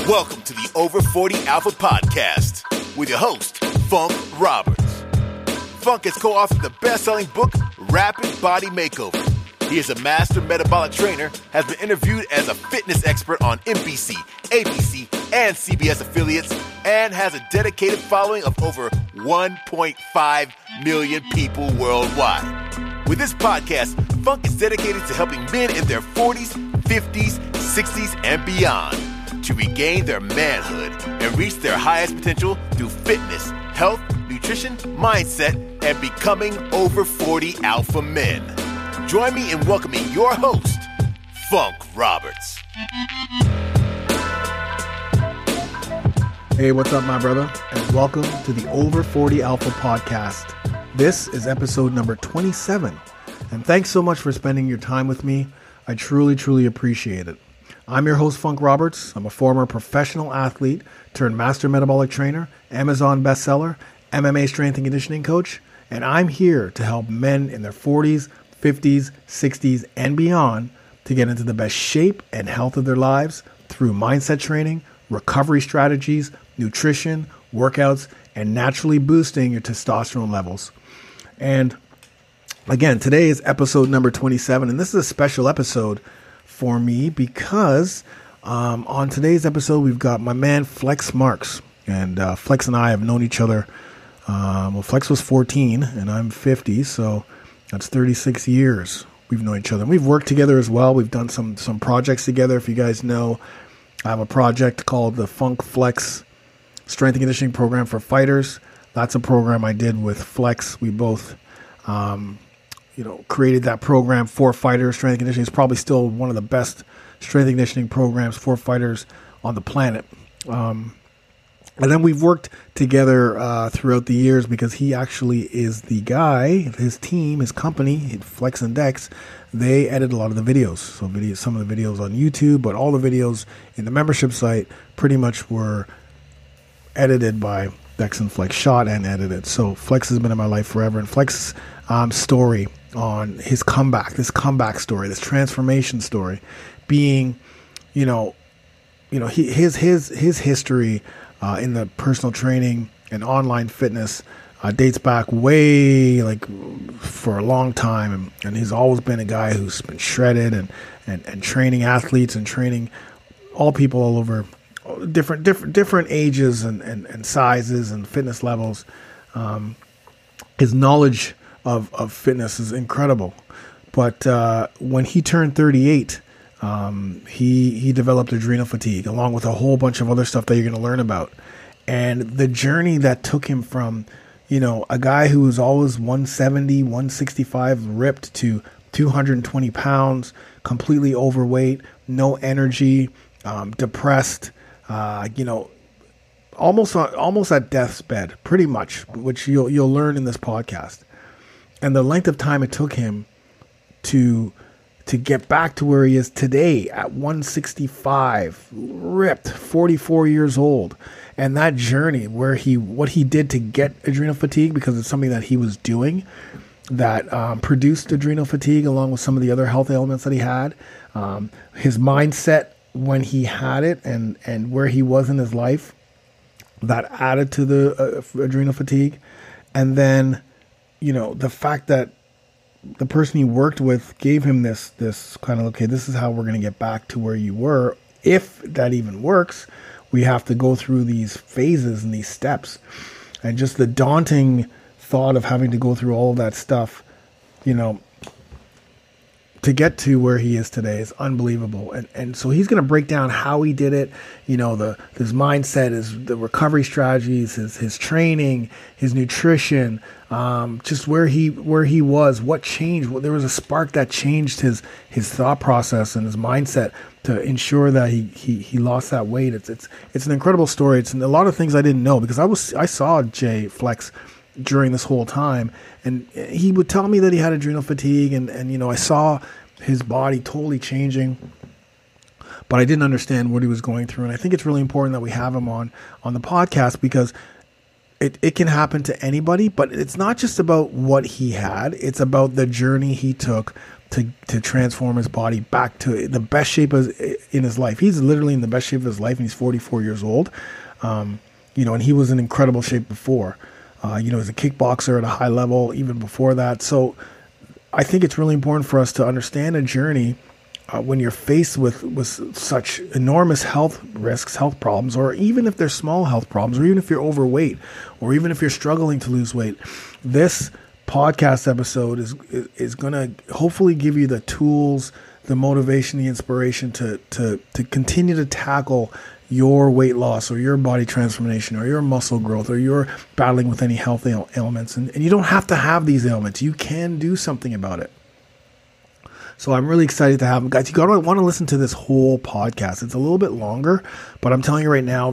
Welcome to the Over 40 Alpha Podcast with your host, Funk Roberts. Funk has co-authored the best-selling book, Rapid Body Makeover. He is a master metabolic trainer, has been interviewed as a fitness expert on NBC, ABC, and CBS affiliates, and has a dedicated following of over 1.5 million people worldwide. With this podcast, Funk is dedicated to helping men in their 40s, 50s, 60s, and beyond to regain their manhood and reach their highest potential through fitness, health, nutrition, mindset, and becoming over 40 alpha men. Join me in welcoming your host, Funk Roberts. Hey, what's up, my brother? And welcome to the Over 40 Alpha Podcast. This is episode number 27. And thanks so much for spending your time with me. I truly appreciate it. I'm your host, Funk Roberts. I'm a former professional athlete turned master metabolic trainer, Amazon bestseller, MMA strength and conditioning coach, and I'm here to help men in their 40s, 50s, 60s, and beyond to get into the best shape and health of their lives through mindset training, recovery strategies, nutrition, workouts, and naturally boosting your testosterone levels. And again, today is episode number 27, and this is a special episode for me because on today's episode, we've got my man Flex Marks. And Flex and I have known each other. Flex was 14 and I'm 50, so that's 36 years we've known each other. And we've worked together as well. We've done some projects together. If you guys know, I have a project called the Funk Flex Strength and Conditioning Program for Fighters. That's a program I did with Flex. We both created that program for fighters. Strength and conditioning is probably still one of the best strength and conditioning programs for fighters on the planet. And then we've worked together throughout the years because he actually is the guy, his team, his company, Flex and Dex, they edit a lot of the videos. So some of the videos on YouTube, but all the videos in the membership site pretty much were edited by Dex and Flex, shot and edited. So Flex has been in my life forever. And Flex's story on his comeback, this transformation story, being, his history in the personal training and online fitness dates back way for a long time, and he's always been a guy who's been shredded and training athletes and training all people all over different ages and sizes and fitness levels. His knowledge of fitness is incredible. But when he turned 38, he developed adrenal fatigue, along with a whole bunch of other stuff that you're going to learn about. And the journey that took him from, a guy who was always 170, 165 ripped to 220 pounds, completely overweight, no energy, depressed, almost at death's bed, pretty much, which you'll learn in this podcast. And the length of time it took him to get back to where he is today at 165, ripped, 44 years old. And that journey what he did to get adrenal fatigue, because it's something that he was doing that produced adrenal fatigue along with some of the other health ailments that he had. His mindset when he had it and where he was in his life, that added to the adrenal fatigue. And then, the fact that the person he worked with gave him this kind of, okay, this is how we're going to get back to where you were. If that even works, we have to go through these phases and these steps. And just the daunting thought of having to go through all of that stuff, to get to where he is today is unbelievable. And so he's going to break down how he did it, his mindset, the recovery strategies, his training, his nutrition, just where he was, what changed. There was a spark that changed his thought process and his mindset to ensure that he lost that weight. It's an incredible story. It's a lot of things I didn't know because I saw Jay Flex during this whole time, and he would tell me that he had adrenal fatigue, and I saw his body totally changing, but I didn't understand what he was going through. And I think it's really important that we have him on the podcast because it can happen to anybody, but it's not just about what he had. It's about the journey he took to transform his body back to the best shape in his life. He's literally in the best shape of his life, and he's 44 years old. And he was in incredible shape before. He's a kickboxer at a high level even before that. So I think it's really important for us to understand a journey when you're faced with such enormous health risks, health problems, or even if there's small health problems, or even if you're overweight, or even if you're struggling to lose weight. This podcast episode is going to hopefully give you the tools, the motivation, the inspiration to continue to tackle your weight loss or your body transformation or your muscle growth or you're battling with any health ailments. And you don't have to have these ailments. You can do something about it. So I'm really excited to have them. Guys, you want to listen to this whole podcast. It's a little bit longer, but I'm telling you right now,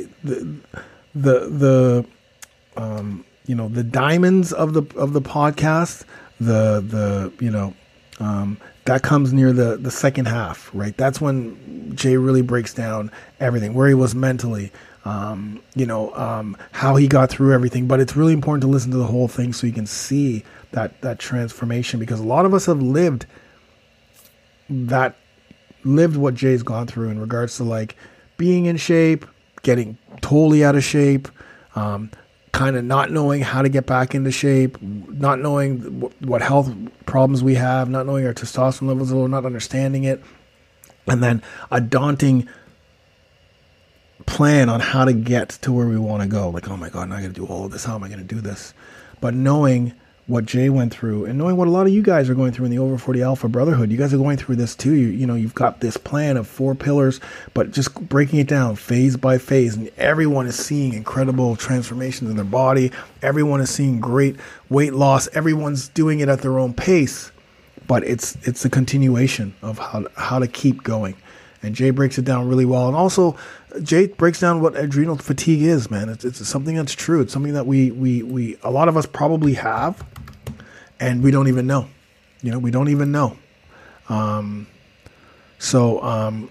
the diamonds of the podcast, that comes near the second half, right? That's when Jay really breaks down everything, where he was mentally, how he got through everything. But it's really important to listen to the whole thing so you can see that transformation, because a lot of us have lived what Jay's gone through in regards to like being in shape, getting totally out of shape, kind of not knowing how to get back into shape, not knowing what health problems we have, not knowing our testosterone levels, or not understanding it, and then a daunting plan on how to get to where we want to go. Like, oh my God, now I got to do all of this. How am I going to do this? But knowing what Jay went through and knowing what a lot of you guys are going through in the Over 40 Alpha Brotherhood, you guys are going through this too. You've got this plan of 4 pillars, but just breaking it down phase by phase, and everyone is seeing incredible transformations in their body. Everyone is seeing great weight loss. Everyone's doing it at their own pace, but it's a continuation of how to keep going. And Jay breaks it down really well. And also, Jay breaks down what adrenal fatigue is, man. It's something that's true. It's something that we a lot of us probably have, and we don't even know. We don't even know. We're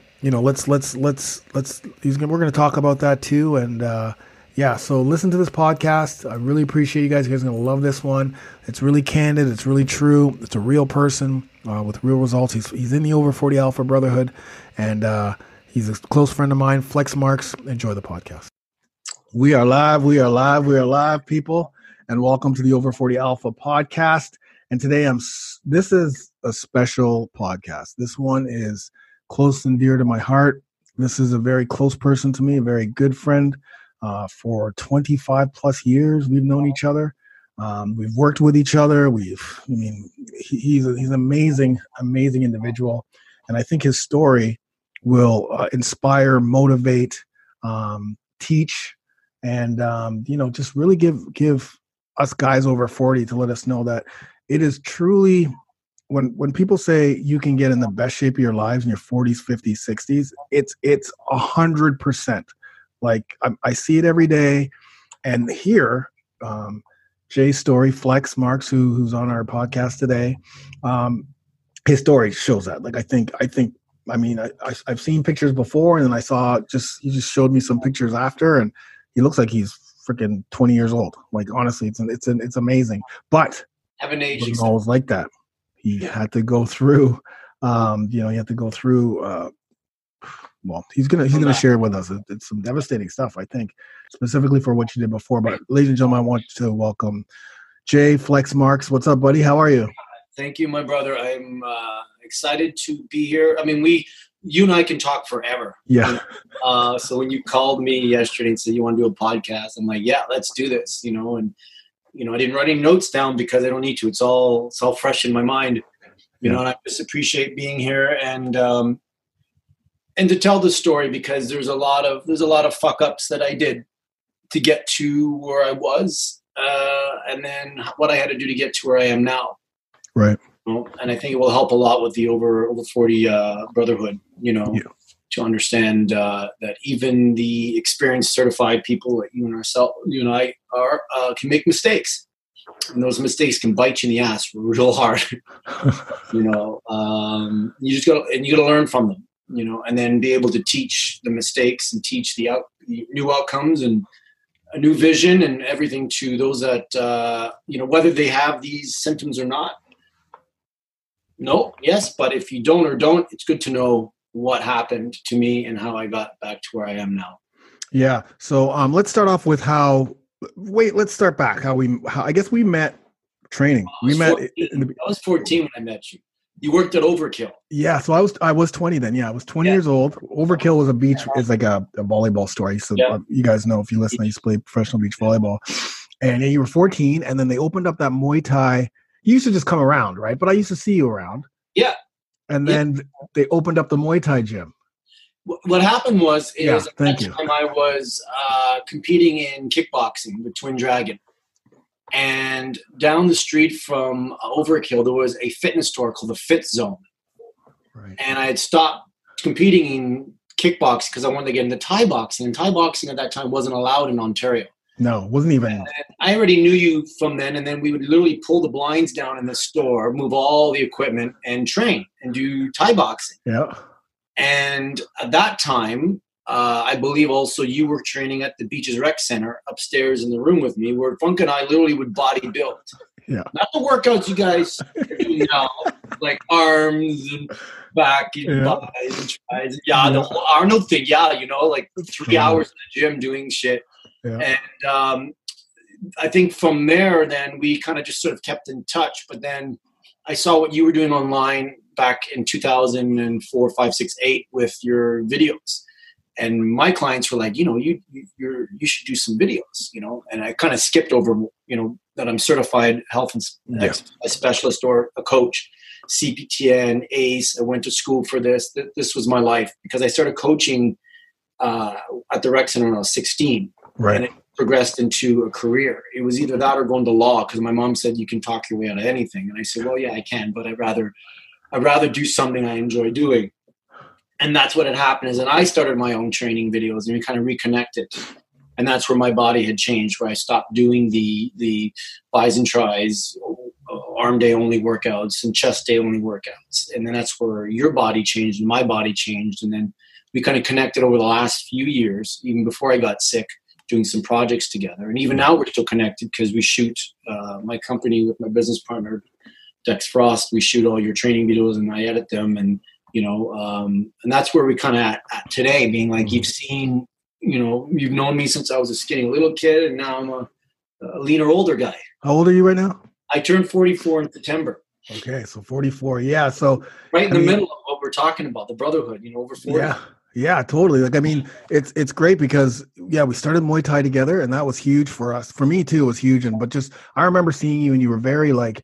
going to talk about that too. And so listen to this podcast. I really appreciate you guys. You guys are going to love this one. It's really candid. It's really true. It's a real person with real results. He's in the Over 40 Alpha Brotherhood, and he's a close friend of mine, Flex Marks. Enjoy the podcast. We are live, people, and welcome to the Over 40 Alpha podcast. And today this is a special podcast. This one is close and dear to my heart. This is a very close person to me, a very good friend. For 25 plus years, we've known each other. We've worked with each other. He's an amazing individual. And I think his story will inspire, motivate, teach, and just really give us guys over 40 to let us know that it is truly, when people say you can get in the best shape of your lives in your 40s, 50s, 60s, it's 100%. Like I see it every day, and here, Jay's story, Flex Marks, who's on our podcast today, his story shows that. Like I've seen pictures before, and then he just showed me some pictures after, and he looks like he's freaking 20 years old. Like honestly, it's amazing. But haven't aged. It wasn't always like that. He had to go through. Well, he's gonna share with us. It's some devastating stuff, I think, specifically for what you did before. But ladies and gentlemen, I want to welcome Jay Flex Marks. What's up, buddy? How are you? Thank you, my brother. I'm excited to be here. I mean, you and I can talk forever. Yeah. So when you called me yesterday and said you want to do a podcast, I'm like, yeah, let's do this. And I didn't write any notes down because I don't need to. It's all fresh in my mind. And I just appreciate being here and to tell the story, because there's a lot of fuck ups that I did to get to where I was, and then what I had to do to get to where I am now. Right. And I think it will help a lot with the over 40 brotherhood. To understand that even the experienced, certified people like you and I are can make mistakes, and those mistakes can bite you in the ass real hard. You just got to learn from them. And then be able to teach the mistakes and teach the new outcomes and a new vision and everything to those that, whether they have these symptoms or not, No, yes, but if you don't, it's good to know what happened to me and how I got back to where I am now. Yeah. So let's start off with let's start back. How I guess we met training. I was 14 when I met you. You worked at Overkill. Yeah. So I was 20 then. Yeah. I was 20 years old. Overkill was is like a volleyball store. You guys know, if you listen, I used to play professional beach volleyball. And you were 14, and then they opened up that Muay Thai. You used to just come around, right? But I used to see you around. Yeah. And then they opened up the Muay Thai gym. What happened was, at that time I was competing in kickboxing with Twin Dragon. And down the street from Overkill, there was a fitness store called the Fit Zone. Right. And I had stopped competing in kickboxing because I wanted to get into Thai boxing. And Thai boxing at that time wasn't allowed in Ontario. No, it wasn't even. And I already knew you from then, and then we would literally pull the blinds down in the store, move all the equipment, and train and do Thai boxing. Yeah. And at that time, I believe also you were training at the Beaches Rec Center upstairs in the room with me, where Funk and I literally would body build. Yeah. Not the workouts you guys are doing now, like arms and back and thighs and tries. Yeah, the whole Arnold thing. Yeah, like 3 hours in the gym doing shit. Yeah. And I think from there, then we kind of just sort of kept in touch. But then I saw what you were doing online back in 2004, 5, 6, 8 with your videos. And my clients were like, you should do some videos, And I kind of skipped over, that I'm certified health and specialist or a coach, CPTN, ACE. I went to school for this. This was my life because I started coaching at the rec center when I was 16. Right. And it progressed into a career. It was either that or going to law, because my mom said you can talk your way out of anything. And I said, well, yeah, I can, but I'd rather do something I enjoy doing. And that's what had happened is that I started my own training videos and we kind of reconnected. And that's where my body had changed, where I stopped doing the bis and tris, arm day only workouts and chest day only workouts. And then that's where your body changed and my body changed. And then we kind of connected over the last few years, even before I got sick, doing some projects together. And even now we're still connected because we shoot my company with my business partner, Dex Frost. We shoot all your training videos and I edit them. And, and that's where we kind of at today, being like, you've seen, you've known me since I was a skinny little kid, and now I'm a leaner, older guy. How old are you right now? I turned 44 in September. Okay, so 44. Yeah, so right in the middle of what we're talking about, the brotherhood, over 40. Yeah, totally. Like, I mean, it's great because we started Muay Thai together, and that was huge for us. For me too, it was huge. But just I remember seeing you, and you were very like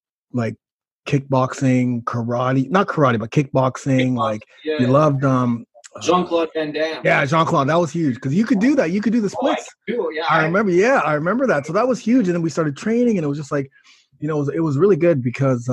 kickboxing, karate, not karate, but kickboxing. You loved Jean-Claude Van Damme. Yeah, Jean-Claude, that was huge because you could do that. You could do the splits. I remember that. So that was huge. And then we started training, and it was just like, it was really good because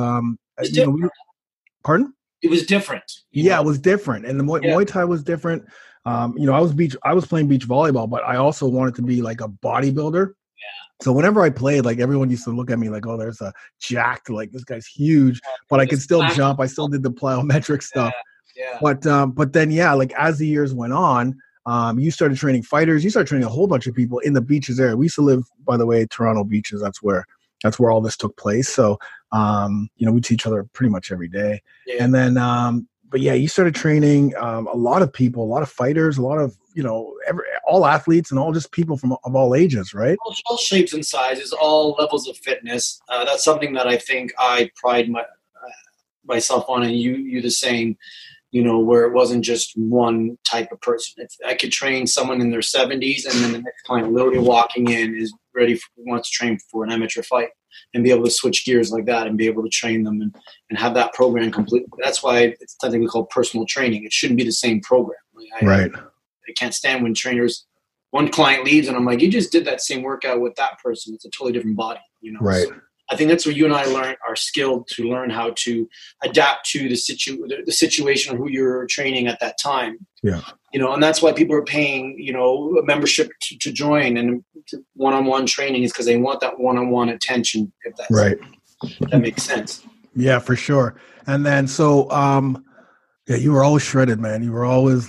pardon? It was different. It was different, and the Muay Thai was different. I was playing beach volleyball, but I also wanted to be like a bodybuilder. So whenever I played, like everyone used to look at me like, oh, there's a jacked, like this guy's huge, but I could still jump. I still did the plyometric stuff. Yeah. But then, like as the years went on, you started training fighters. You started training a whole bunch of people in the beaches area. We used to live, by the way, Toronto beaches. That's where all this took place. So, we'd see each other pretty much every day. Yeah. And then, you started training a lot of people, a lot of fighters, a lot of, all athletes and all just people of all ages, right? All shapes and sizes, all levels of fitness. That's something that I think I pride myself on, and you the same, where it wasn't just one type of person. If I could train someone in their 70s and then the next client literally walking in wants to train for an amateur fight and be able to switch gears like that and be able to train them and have that program complete. That's why it's something we call personal training. It shouldn't be the same program. Right. I can't stand when one client leaves and I'm like, you just did that same workout with that person. It's a totally different body, Right. So I think that's where you and I are skilled to learn how to adapt to the situation of who you're training at that time. Yeah. And that's why people are paying, a membership to join and one-on-one training is because they want that one-on-one attention. If that's right. If that makes sense. Yeah, for sure. And then, so, you were always shredded, man. You were always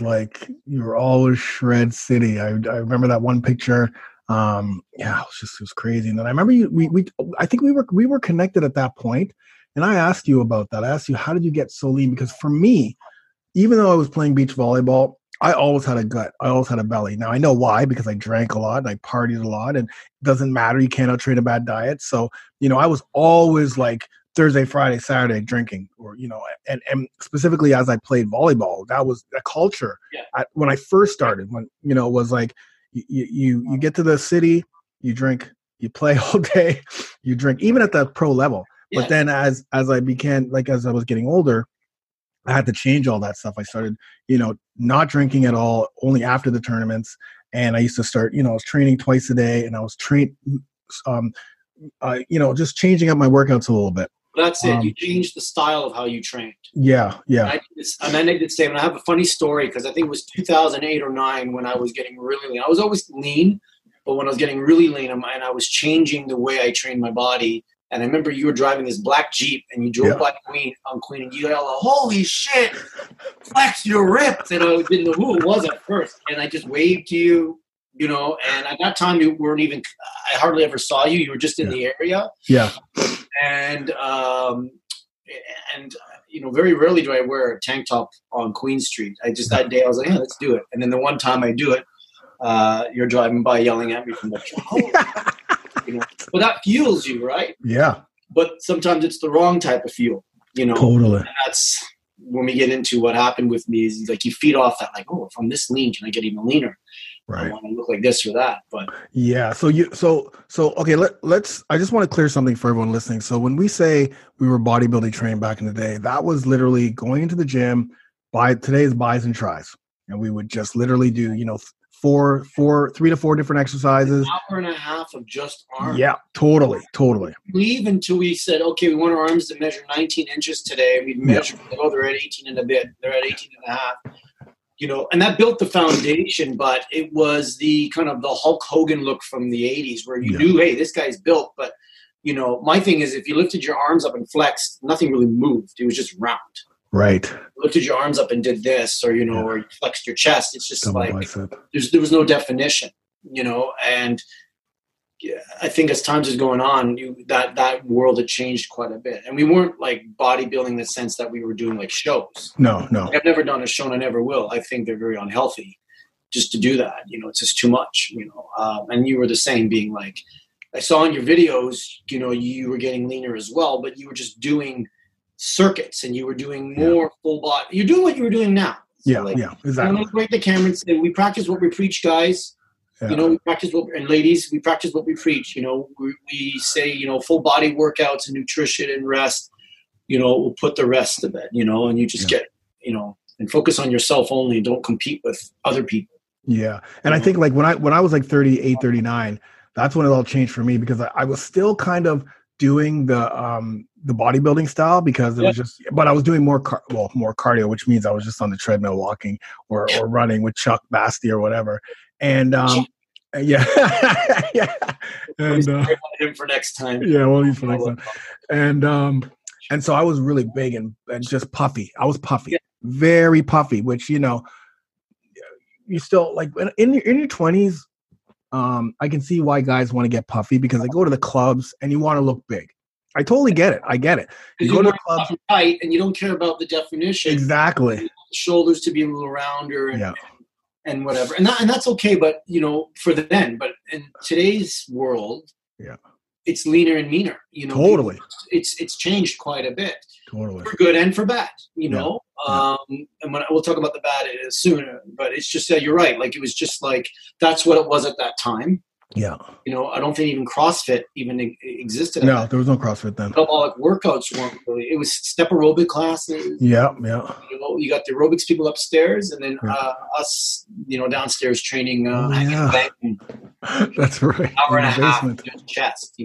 shred city. I remember that one picture. It was crazy. And then I remember I think we were connected at that point, And I asked you about that. I asked you, how did you get so lean? Because for me, even though I was playing beach volleyball, I always had a gut. I always had a belly. Now I know why, because I drank a lot and I partied a lot, and it doesn't matter. You can't out-train a bad diet. So, I was always like Thursday, Friday, Saturday drinking, or, and specifically as I played volleyball, that was a culture. Yeah. When I first started, when, it was like you get to the city, you drink, you play all day, you drink, even at the pro level. Yeah. But then as I began, like, as I was getting older, I had to change all that stuff. I started, not drinking at all, only after the tournaments. And I used to start, I was training twice a day, and I was just changing up my workouts a little bit. That's it. You changed the style of how you trained. Yeah. And I did the same. And I have a funny story, because I think it was 2008 or 9 when I was getting really lean. I was always lean, but when I was getting really lean, and I was changing the way I trained my body. And I remember you were driving this black Jeep, and you drove by Queen, and you yelled, "Holy shit, Flex, you're ripped!" And I didn't know who it was at first, and I just waved to you, And at that time, you weren't even. I hardly ever saw you. You were just in the area. Yeah. And very rarely do I wear a tank top on Queen Street. That day I was like, yeah, let's do it. And then the one time I do it, you're driving by yelling at me from the truck. But that fuels you, right? Yeah. But sometimes it's the wrong type of fuel, Totally. And that's when we get into what happened with me, is like you feed off that, like, oh, if I'm this lean, can I get even leaner? Right. I want to look like this or that. But yeah. So okay, I just want to clear something for everyone listening. So when we say we were bodybuilding trained back in the day, that was literally going into the gym, today's buys and tries. And we would just literally do, 3 to 4 different exercises. An hour and a half of just arms. Yeah, totally. Leave until we said, okay, we want our arms to measure 19 inches today. We'd measure, they're at 18 and a bit. They're at 18 and a half. And that built the foundation, but it was the kind of the Hulk Hogan look from the 80s, where you knew, hey, this guy's built. But, my thing is, if you lifted your arms up and flexed, nothing really moved. It was just round. Right. Lifted your arms up and did this, or, or you flexed your chest. It's just there was no definition, and I think as times is going on, that world had changed quite a bit. And we weren't like bodybuilding in the sense that we were doing like shows. No. I've never done a show, and I never will. I think they're very unhealthy just to do that. It's just too much, and you were the same, being like, I saw in your videos, you were getting leaner as well, but you were just doing circuits, and you were doing more full body. You're doing what you were doing now. So exactly. I'm going to break the camera and say, we practice what we preach, guys. Yeah. We practice and ladies, we practice what we preach. We say, full body workouts and nutrition and rest. We'll put the rest to bed. And you just get, and focus on yourself only, and don't compete with other people. Yeah, and I think like when I was like 38, 39, that's when it all changed for me, because I was still kind of doing the bodybuilding style, because it was just, but I was doing more cardio, which means I was just on the treadmill walking or running with Chuck Basti or whatever. And yeah. And him for next time. Yeah, we'll use for next time. And so I was really big and just puffy. I was puffy, very puffy, which, you still like in your 20s. I can see why guys want to get puffy, because they go to the clubs and you want to look big. I totally get it. I get it. You go to the clubs tight, and you don't care about the definition. Exactly. The shoulders to be a little rounder and whatever. And that's okay, but for then. But in today's world, it's leaner and meaner. Totally. It's changed quite a bit. Totally. For good and for bad. And we'll talk about the bad sooner. But it's just that you're right. Like, it was just like, that's what it was at that time. Yeah. I don't think even CrossFit even existed. No, there was no CrossFit then. Metabolic workouts weren't really. It was step aerobic classes. Yeah. You got the aerobics people upstairs, and then us, downstairs training. That's right. Hour and a half chest.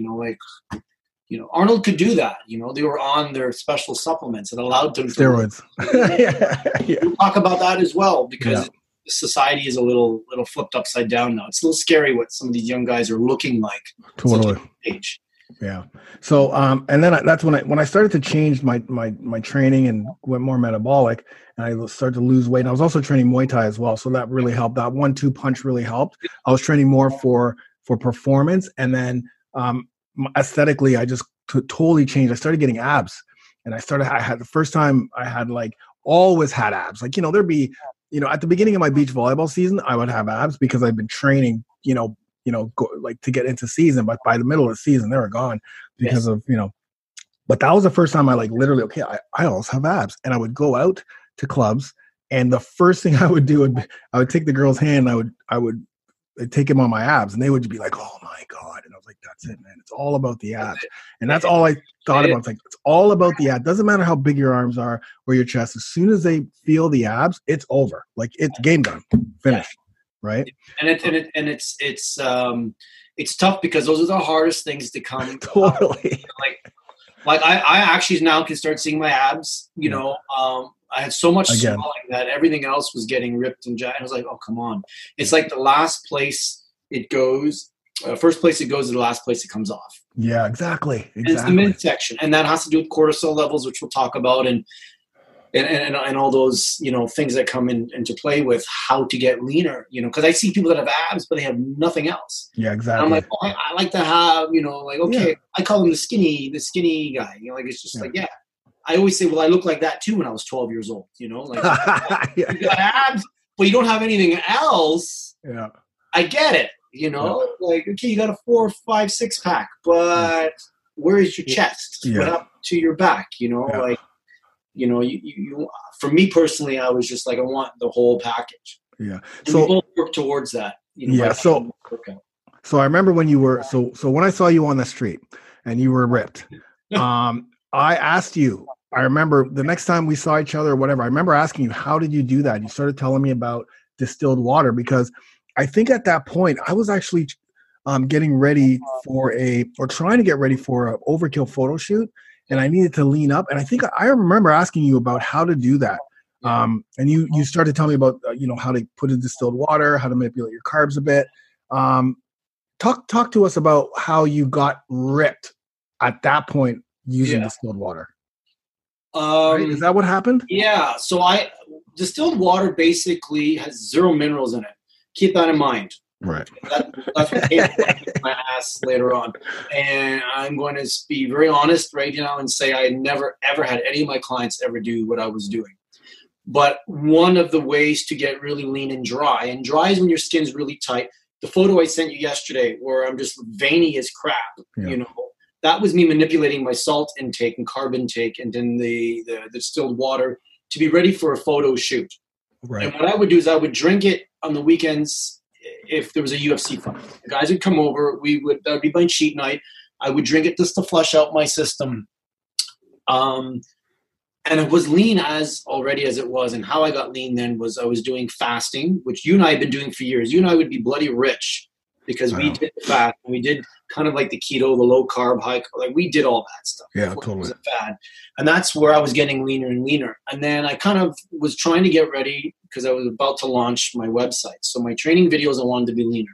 Arnold could do that. They were on their special supplements and allowed them steroids. We'll talk about that as well, because society is a little flipped upside down now. It's a little scary what some of these young guys are looking like. Totally. Age. Yeah. So, and then that's when I started to change my training and went more metabolic, and I started to lose weight. And I was also training Muay Thai as well. So that really helped. That 1-2 punch really helped. I was training more for performance. And then, aesthetically, I just totally changed. I started getting abs. and I had the first time I had like always had abs. Like, there'd be, at the beginning of my beach volleyball season, I would have abs because I've been training, like to get into season, but by the middle of the season, they were gone because of, but that was the first time I like literally, okay, I also have abs. And I would go out to clubs, and the first thing I would do I would take the girl's hand, and I would take him on my abs, and they would be like, oh my God. And I was like, that's it, man. It's all about the abs. And that's all I thought about. It's like, it's all about the abs. Doesn't matter how big your arms are or your chest. As soon as they feel the abs, it's over. Like, it's game done, finished. Right. And it's tough because those are the hardest things to come. Totally. Like I actually now can start seeing my abs, I had so much swelling that everything else was getting ripped and jacked. I was like, oh, come on. It's like the last place it goes, first place it goes is the last place it comes off. Yeah, exactly. And it's the midsection. And that has to do with cortisol levels, which we'll talk about, and all those, things that come into play with how to get leaner, because I see people that have abs, but they have nothing else. Yeah, exactly. And I'm like, I like to have, I call him the skinny guy, it's just I always say, well, I look like that too when I was 12 years old, you got abs, but you don't have anything else. Yeah. I get it, like, okay, you got a 4, 5, 6 pack, but where is your chest? Yeah. What happened to your back? You for me personally, I was just like, I want the whole package. Yeah. And we both work towards that. So I remember when you were, so when I saw you on the street and you were ripped, I asked you, I remember the next time we saw each other or whatever, I remember asking you, how did you do that? You started telling me about distilled water, because I think at that point I was actually getting ready trying to get ready for an Overkill photo shoot. And I needed to lean up. And I think I remember asking you about how to do that. And you started telling me about, how to put in distilled water, how to manipulate your carbs a bit. Talk to us about how you got ripped at that point using distilled water. Right? Is that what happened? Yeah. So distilled water basically has 0 minerals in it. Keep that in mind. Right. That's what came my ass later on. And I'm going to be very honest right now and say I never, ever had any of my clients ever do what I was doing. But one of the ways to get really lean and dry is when your skin's really tight. The photo I sent you yesterday where I'm just veiny as crap, that was me manipulating my salt intake and carb intake and then the distilled water to be ready for a photo shoot. Right. And what I would do is I would drink it on the weekends. If there was a UFC fight, the guys would come over. That would be my cheat night. I would drink it just to flush out my system. And it was lean as it was. And how I got lean then was I was doing fasting, which you and I have been doing for years. You and I would be bloody rich because we did the fast. We did kind of like the keto, the low carb, high, like we did all that stuff. Yeah, totally. It was a fad. And that's where I was getting leaner and leaner. And then I kind of was trying to get ready because I was about to launch my website. So my training videos, I wanted to be leaner.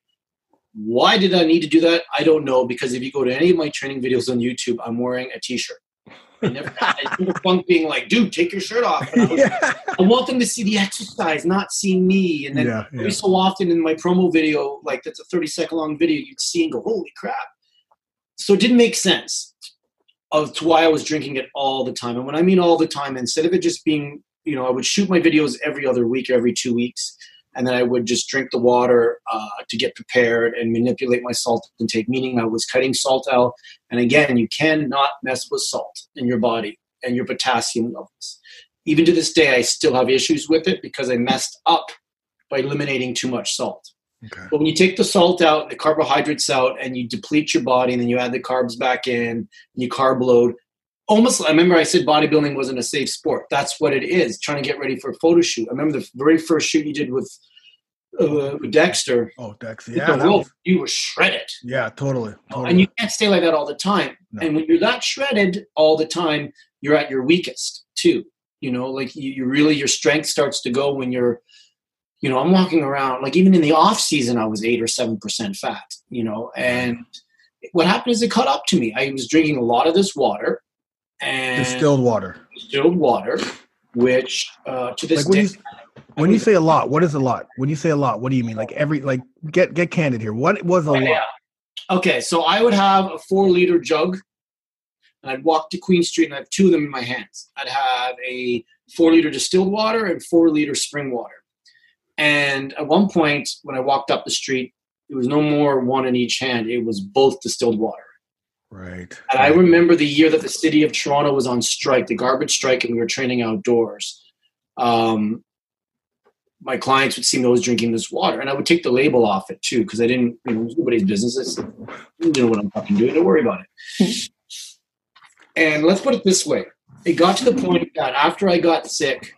Why did I need to do that? I don't know, because if you go to any of my training videos on YouTube, I'm wearing a t-shirt. I never funk being like, dude, take your shirt off. I want them to see the exercise, not see me. And then every so often in my promo video, like that's a 30-second long video, you'd see and go, holy crap. So it didn't make sense to why I was drinking it all the time. And when I mean all the time, instead of it just being, I would shoot my videos every other week, every 2 weeks. And then I would just drink the water to get prepared and manipulate my salt intake, meaning I was cutting salt out. And again, you cannot mess with salt in your body and your potassium levels. Even to this day, I still have issues with it because I messed up by eliminating too much salt. Okay. But when you take the salt out, the carbohydrates out, and you deplete your body, and then you add the carbs back in, and you carb load, almost, I remember I said bodybuilding wasn't a safe sport. That's what it is, trying to get ready for a photo shoot. I remember the very first shoot you did with Dexter. Oh, Dexter. Yeah. You were shredded. Yeah, totally. And you can't stay like that all the time. No. And when you're that shredded all the time, you're at your weakest too. Like you really, your strength starts to go when you're, I'm walking around, like even in the off season, I was 8 or 7% fat, and what happened is it caught up to me. I was drinking a lot of this water. And distilled water, which to this day. When you say a lot, what is a lot? When you say a lot, what do you mean? Like get candid here. What was a lot? Yeah. Okay, so I would have a 4-liter jug and I'd walk to Queen Street and I'd have two of them in my hands. I'd have a 4-liter distilled water and 4-liter spring water. And at one point when I walked up the street, it was no more one in each hand. It was both distilled water. Right. And I remember the year that the city of Toronto was on strike, the garbage strike, and we were training outdoors. My clients would see me always drinking this water, and I would take the label off it too, because I didn't, it was nobody's business. You know what I'm fucking doing. Don't worry about it. And let's put it this way. It got to the point that after I got sick,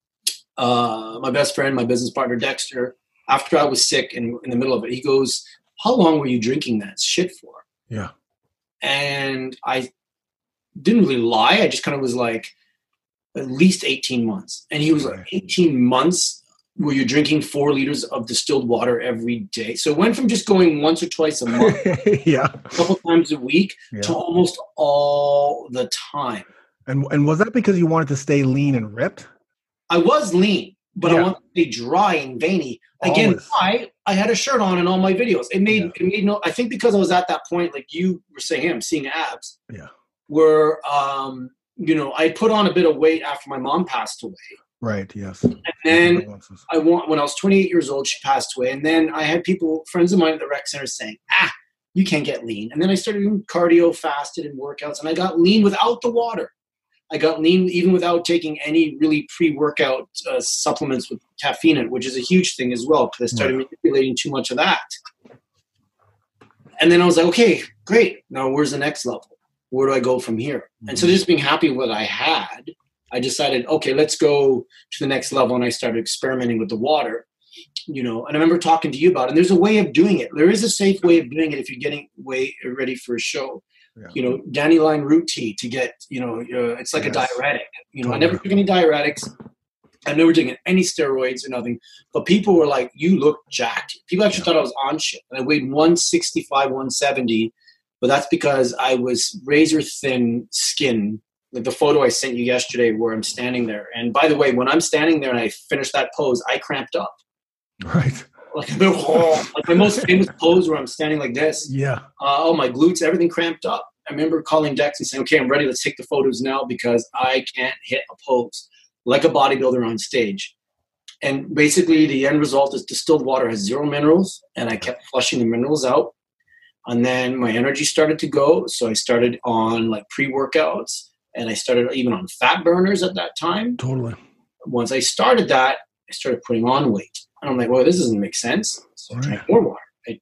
my best friend, my business partner, Dexter, after I was sick in the middle of it, he goes, "How long were you drinking that shit for?" Yeah. And I didn't really lie. I just kind of was like, at least 18 months. And he was like, 18 months were you drinking 4 liters of distilled water every day? So it went from just going once or twice a month, yeah, a couple times a week, to almost all the time. And was that because you wanted to stay lean and ripped? I was lean, but I wanted to stay dry and veiny. Again, I had a shirt on in all my videos. It made no. I think because I was at that point, like you were saying, I'm seeing abs. Yeah. Where I put on a bit of weight after my mom passed away. Right. Yes. And then when I was 28 years old, she passed away, and then I had friends of mine at the rec center saying, you can't get lean. And then I started doing cardio, fasted, and workouts, and I got lean without the water. I got lean even without taking any really pre-workout supplements with caffeine in it, which is a huge thing as well, because I started manipulating too much of that. And then I was like, okay, great. Now where's the next level? Where do I go from here? Mm-hmm. And so just being happy with what I had, I decided, okay, let's go to the next level. And I started experimenting with the water, and I remember talking to you about it. And there's a way of doing it. There is a safe way of doing it if you're getting ready for a show. Yeah. Dandelion root tea to get, it's like a diuretic. I never took any diuretics. I've never taken any steroids or nothing. But people were like, you look jacked. People actually thought I was on shit. And I weighed 165, 170. But that's because I was razor thin skin. Like the photo I sent you yesterday where I'm standing there. And by the way, when I'm standing there and I finish that pose, I cramped up. Right. Like my most famous pose where I'm standing like this. Yeah. My glutes, everything cramped up. I remember calling Dex and saying, okay, I'm ready. Let's take the photos now because I can't hit a pose like a bodybuilder on stage. And basically the end result is distilled water has 0 minerals, and I kept flushing the minerals out. And then my energy started to go. So I started on like pre-workouts, and I started even on fat burners at that time. Totally. Once I started that, I started putting on weight. And I'm like, well, this doesn't make sense. So I drank more water.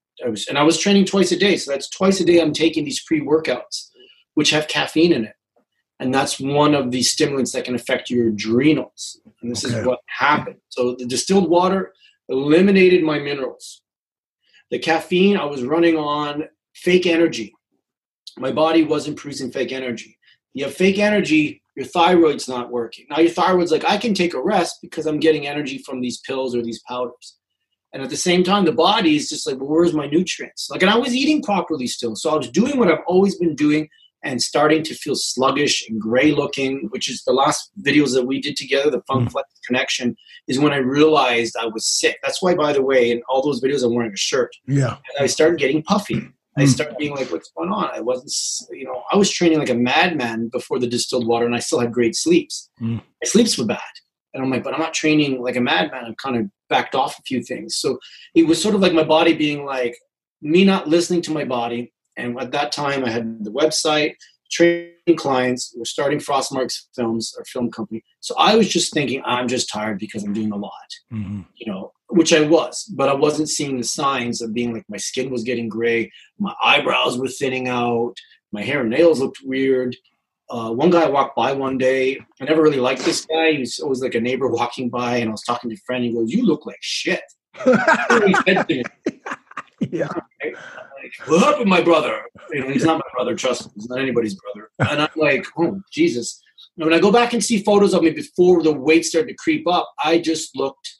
I was training twice a day. So that's twice a day I'm taking these pre-workouts, which have caffeine in it. And that's one of the stimulants that can affect your adrenals. And this is what happened. So the distilled water eliminated my minerals. The caffeine, I was running on fake energy. My body wasn't producing fake energy. You have fake energy, your thyroid's not working. Now your thyroid's like, I can take a rest because I'm getting energy from these pills or these powders. And at the same time, the body is just like, well, where's my nutrients? Like, and I was eating properly still. So I was doing what I've always been doing and starting to feel sluggish and gray looking, which is the last videos that we did together, the Funk Flex Connection, is when I realized I was sick. That's why, by the way, in all those videos, I'm wearing a shirt. Yeah. And I started getting puffy. I started being like, what's going on? I wasn't, I was training like a madman before the distilled water, and I still had great sleeps. My sleeps were bad. And I'm like, but I'm not training like a madman. I've kind of backed off a few things. So it was sort of like my body being like, me not listening to my body. And at that time, I had the website, training clients. We're starting Frostmarks Films, our film company. So I was just thinking, I'm just tired because I'm doing a lot, which I was. But I wasn't seeing the signs of being like my skin was getting gray. My eyebrows were thinning out. My hair and nails looked weird. One guy walked by one day. I never really liked this guy. He was always like a neighbor walking by, and I was talking to a friend. He goes, "You look like shit." He said to me. Yeah. Like, what happened, my brother? He's not my brother. Trust me, he's not anybody's brother. And I'm like, oh Jesus. When I go back and see photos of me before the weight started to creep up, I just looked,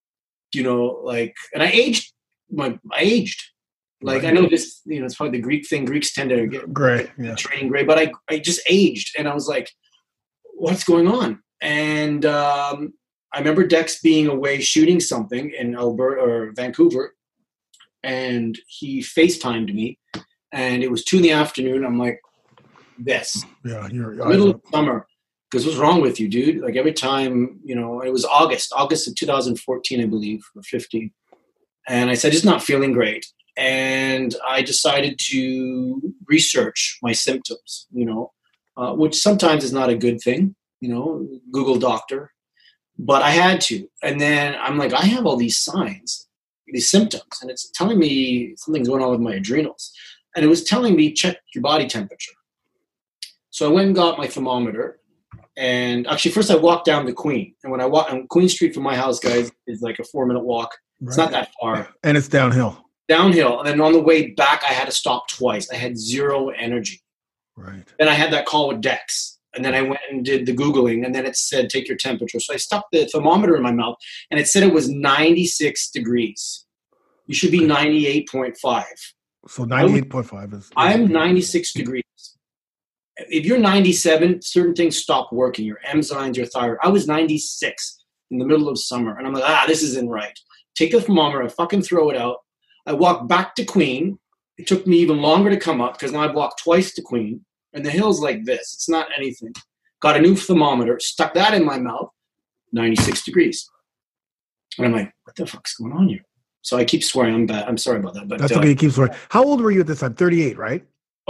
like, and I aged. I aged. Like, I know this, it's probably the Greek thing. Greeks tend to get gray, training gray, but I just aged, and I was like, what's going on? And I remember Dex being away shooting something in Alberta or Vancouver, and he FaceTimed me, and it was 2 p.m. I'm like, this. Yeah, Middle of summer. Because what's wrong with you, dude? Like every time, it was August of 2014, I believe, or 15. And I said, just not feeling great. And I decided to research my symptoms, which sometimes is not a good thing, Google doctor. But I had to. And then I'm like, I have all these signs, these symptoms, and it's telling me something's going on with my adrenals. And it was telling me, check your body temperature. So I went and got my thermometer. And actually, first I walked down the Queen. And when I walk on Queen Street from my house, guys, is like a 4-minute walk. Right. It's not that far. And it's downhill. Downhill. And then on the way back, I had to stop twice. I had zero energy. Right. Then I had that call with Dex. And then I went and did the Googling. And then it said, take your temperature. So I stuck the thermometer in my mouth. And it said it was 96 degrees. You should be 98.5. So 98.5 is... I'm 96 degrees. If you're 97, certain things stop working. Your enzymes, your thyroid. I was 96 in the middle of summer. And I'm like, this isn't right. Take the thermometer. I fucking throw it out. I walked back to Queen. It took me even longer to come up because now I've walked twice to Queen. And the hill's like this. It's not anything. Got a new thermometer. Stuck that in my mouth. 96 degrees. And I'm like, what the fuck's going on here? So I keep swearing. I'm bad. I'm sorry about that. But that's okay. You keep swearing. How old were you at this time? 38, right?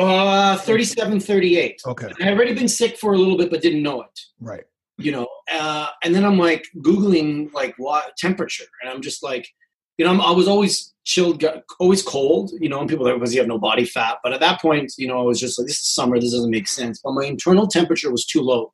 37, 38. Okay. I had already been sick for a little bit, but didn't know it. Right. And then I'm like Googling like what temperature. And I'm just like, I was always chilled, always cold, and people are like, because you have no body fat. But at that point, I was just like, this is summer. This doesn't make sense. But my internal temperature was too low.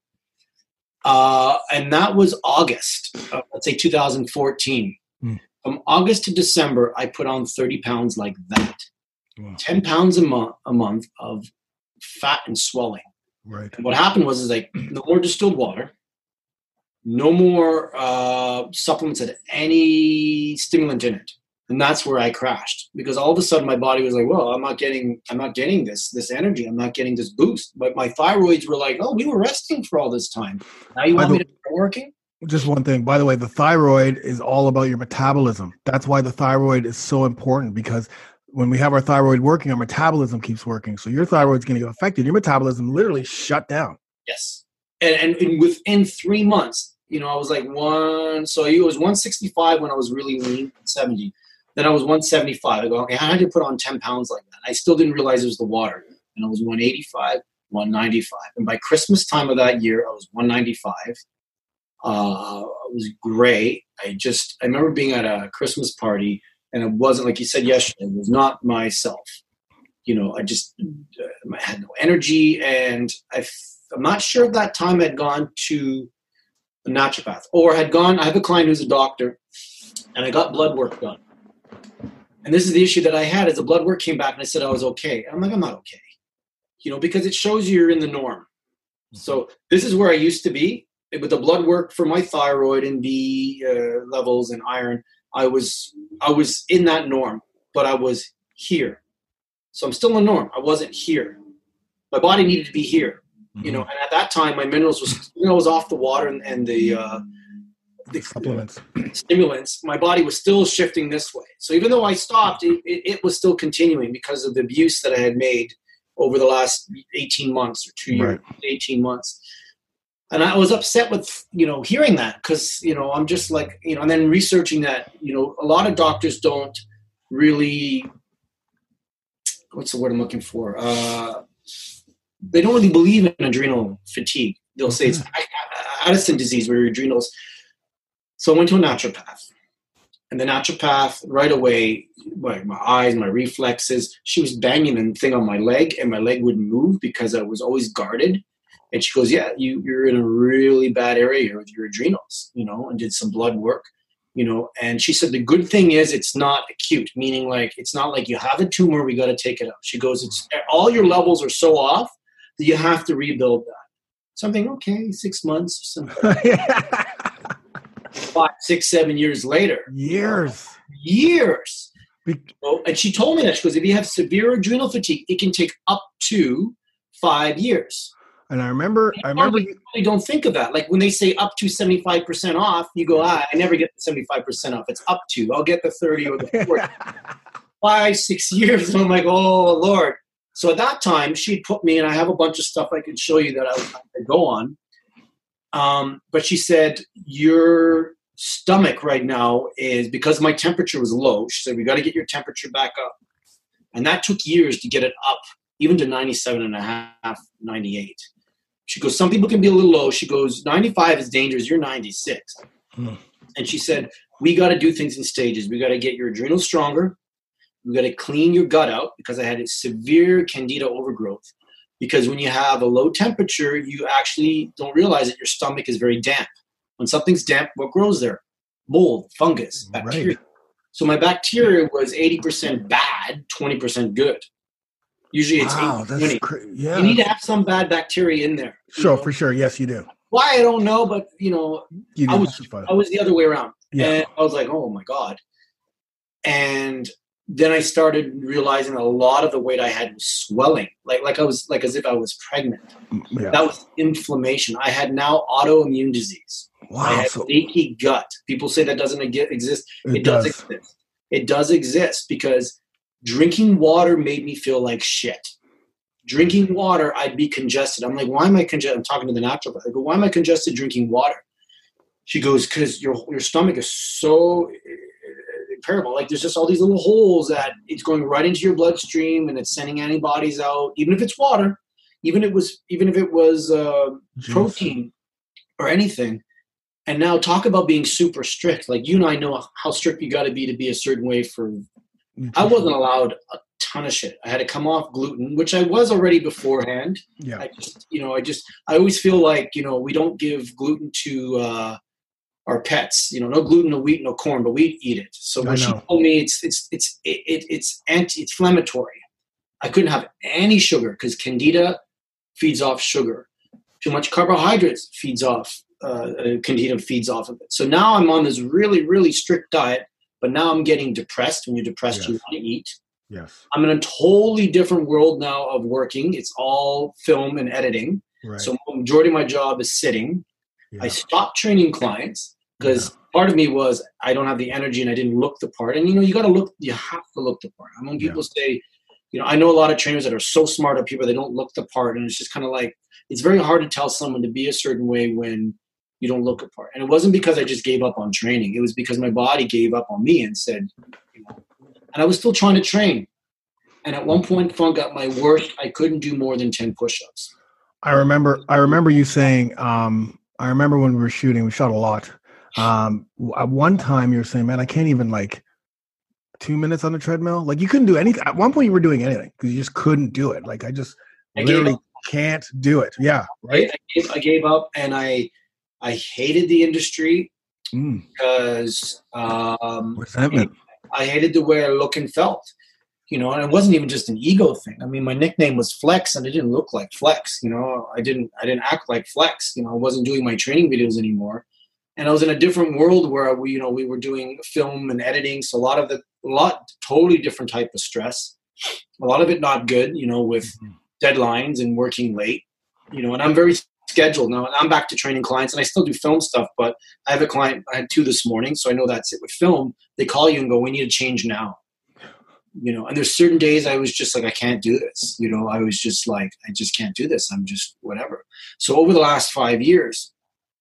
And that was August, let's say 2014. From August to December, I put on 30 pounds like that. Wow. 10 pounds a month of fat and swelling. Right. And what happened was like no more distilled water, no more supplements that had any stimulant in it. And that's where I crashed because all of a sudden my body was like, well, I'm not getting this energy. I'm not getting this boost. But my thyroids were like, oh, we were resting for all this time. Now you want me to start working? Just one thing, by the way, the thyroid is all about your metabolism. That's why the thyroid is so important because when we have our thyroid working, our metabolism keeps working. So your thyroid's going to get affected. Your metabolism literally shut down. Yes. And within 3 months, I was like so it was 165 when I was really lean, 70. Then I was 175. I go, okay, how did you put on 10 pounds like that? I still didn't realize it was the water. And I was 185, 195. And by Christmas time of that year, I was 195. It was great. I remember being at a Christmas party. And it wasn't, like you said yesterday, it was not myself. I just I had no energy. And I'm not sure at that time I'd gone to a naturopath or I have a client who's a doctor and I got blood work done. And this is the issue that I had is the blood work came back and I said I was okay. And I'm like, I'm not okay. Because it shows you're in the norm. So this is where I used to be. With the blood work for my thyroid and B levels and iron, I was in that norm, but I was here. So I'm still in the norm. I wasn't here. My body needed to be here, and at that time my minerals was off the water and the supplements, stimulants. My body was still shifting this way. So even though I stopped, it was still continuing because of the abuse that I had made over the last 18 months or 2 years, 18 months. And I was upset with, hearing that because, I'm just like, and then researching that, a lot of doctors don't really, what's the word I'm looking for? They don't really believe in adrenal fatigue. They'll say it's Addison disease where your adrenals. So I went to a naturopath. And the naturopath right away, my eyes, my reflexes, she was banging the thing on my leg and my leg wouldn't move because I was always guarded. And she goes, yeah, you're in a really bad area here with your adrenals, and did some blood work, and she said, the good thing is it's not acute, meaning like, it's not like you have a tumor, we got to take it out. She goes, it's all your levels are so off that you have to rebuild that. Something, okay, 6 months, or something. 5, 6, 7 years later. Years. And she told me that, she goes, if you have severe adrenal fatigue, it can take up to 5 years. And I remember you don't think of that. Like when they say up to 75% off, you go, I never get the 75% off. It's up to. I'll get the 30 or the 40. 5, 6 years. And I'm like, oh, Lord. So at that time, she put me, and I have a bunch of stuff I could show you that I could go on. But she said, your stomach right now is, because my temperature was low, she said, we got to get your temperature back up. And that took years to get it up, even to 97.5, 98. She goes, some people can be a little low. She goes, 95 is dangerous. You're 96. And she said, we got to do things in stages. We got to get your adrenals stronger. We got to clean your gut out, because I had a severe candida overgrowth. Because when you have a low temperature, you actually don't realize that your stomach is very damp. When something's damp, what grows there? Mold, fungus, bacteria. Right. So my bacteria was 80% bad, 20% good. Usually it's 80-20. Yeah. You need to have some bad bacteria in there. Sure, for sure. Yes, you do. Why, I don't know, but I was the other way around. Yeah. And I was like, oh my God. And then I started realizing a lot of the weight I had was swelling, like I was as if I was pregnant. Yeah. That was inflammation. I had now autoimmune disease. Wow. I had leaky gut. People say that doesn't exist. It does exist. It does exist, because drinking water made me feel like shit. Drinking water, I'd be congested. I'm like, why am I congested? I'm talking to the naturopath. I go, why am I congested drinking water? She goes, because your stomach is so terrible. Like, there's just all these little holes that it's going right into your bloodstream, and it's sending antibodies out. Even if it's water, even if it was protein or anything. And now talk about being super strict. Like, you and I know how strict you got to be a certain way for. I wasn't allowed a ton of shit. I had to come off gluten, which I was already beforehand. Yeah. I always feel like, we don't give gluten to our pets. No gluten, no wheat, no corn, but we eat it. So when she told me it's anti-inflammatory, I couldn't have any sugar, because candida feeds off sugar. Too much carbohydrates feeds off. Candida feeds off of it. So now I'm on this really, really strict diet, but now I'm getting depressed. When you're depressed, yes. You want to eat. Yes. I'm in a totally different world now of working. It's all film and editing. Right. So the majority of my job is sitting. Yeah. I stopped training clients because part of me was I don't have the energy and I didn't look the part. And you have to look the part. I mean, people say, I know a lot of trainers that are so smart at people, they don't look the part. And it's just kind of like, it's very hard to tell someone to be a certain way when you don't look apart. And it wasn't because I just gave up on training. It was because my body gave up on me and said, and I was still trying to train. And at one point, Funk, at my worst, I couldn't do more than 10 push-ups. I remember you saying, I remember when we were shooting, we shot a lot. At one time you were saying, man, I can't even 2 minutes on the treadmill. Like, you couldn't do anything. At one point you were doing anything because you just couldn't do it. Like, I literally can't do it. Yeah. Right. I gave up, and I hated the industry because resentment. I hated the way I look and felt, and it wasn't even just an ego thing. I mean, my nickname was Flex, and I didn't look like Flex. I didn't act like Flex. I wasn't doing my training videos anymore, and I was in a different world where we were doing film and editing. So a lot totally different type of stress. A lot of it not good, with deadlines and working late, and I'm very scheduled now. And I'm back to training clients, and I still do film stuff, but I have a client, I had 2 this morning, so I know that's it with film. They call you and go, we need to change now. And there's certain days I was just like, I can't do this. I was just like, I just can't do this. I'm just whatever. So over the last 5 years,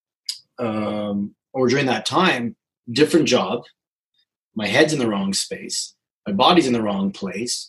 or during that time, different job, my head's in the wrong space, my body's in the wrong place.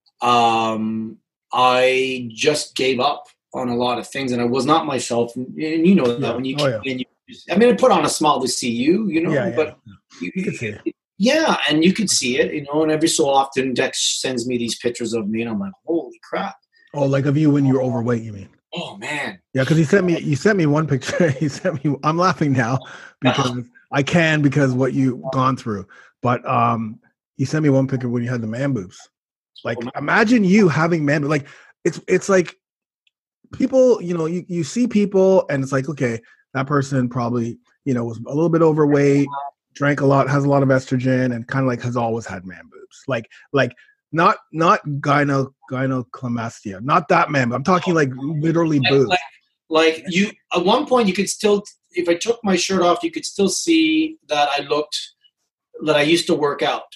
I just gave up on a lot of things, and I was not myself. And that when you came in, I put on a smile to see you, but you could see it. Yeah, and you could see it, and every so often Dex sends me these pictures of me, and I'm like, holy crap. Oh, like of you when you were overweight, you mean? Oh, man. Yeah, because you sent me one picture. I'm laughing now because what you've gone through. But you sent me one picture when you had the man boobs. Like, imagine you having man boobs. Like, it's like people, you see people, and it's like, okay, that person probably, was a little bit overweight, drank a lot, has a lot of estrogen, and kind of has always had man boobs. Like not gynecomastia, not that man, but I'm talking literally boobs. Like you, at one point you could still, if I took my shirt off, you could still see that I used to work out.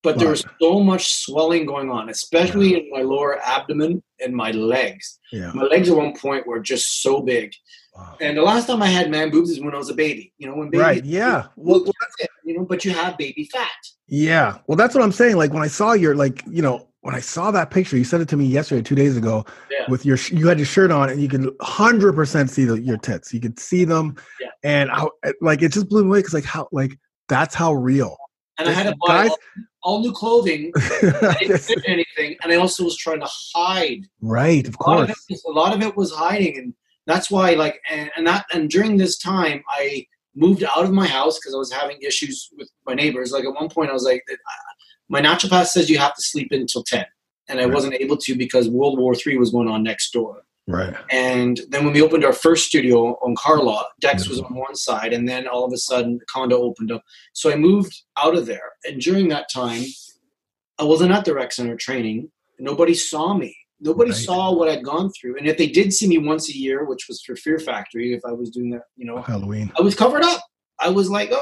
but there was so much swelling going on, especially in my lower abdomen and my legs. Yeah. My legs at one point were just so big. Wow. And the last time I had man boobs is when I was a baby. When baby, right? Yeah. Well, that's it. But you have baby fat. Yeah. Well, that's what I'm saying. Like when I saw when I saw that picture, you sent it to me yesterday, 2 days ago, with you had your shirt on, and you could 100% see your tits. You could see them, and it just blew me away because that's how real. And I had to buy all new clothing. I didn't fit anything, and I also was trying to hide. Right, of course. A lot of it was hiding, and that's why, and during this time, I moved out of my house because I was having issues with my neighbors. Like at one point, I was like, my naturopath says you have to sleep until 10, and I wasn't able to because World War III was going on next door. Right. And then when we opened our first studio on Carlaw, Dex was on one side, and then all of a sudden the condo opened up. So I moved out of there. And during that time, I wasn't at the rec center training. Nobody saw me. Nobody saw what I'd gone through. And if they did see me once a year, which was for Fear Factory, if I was doing that, Halloween, I was covered up. I was like,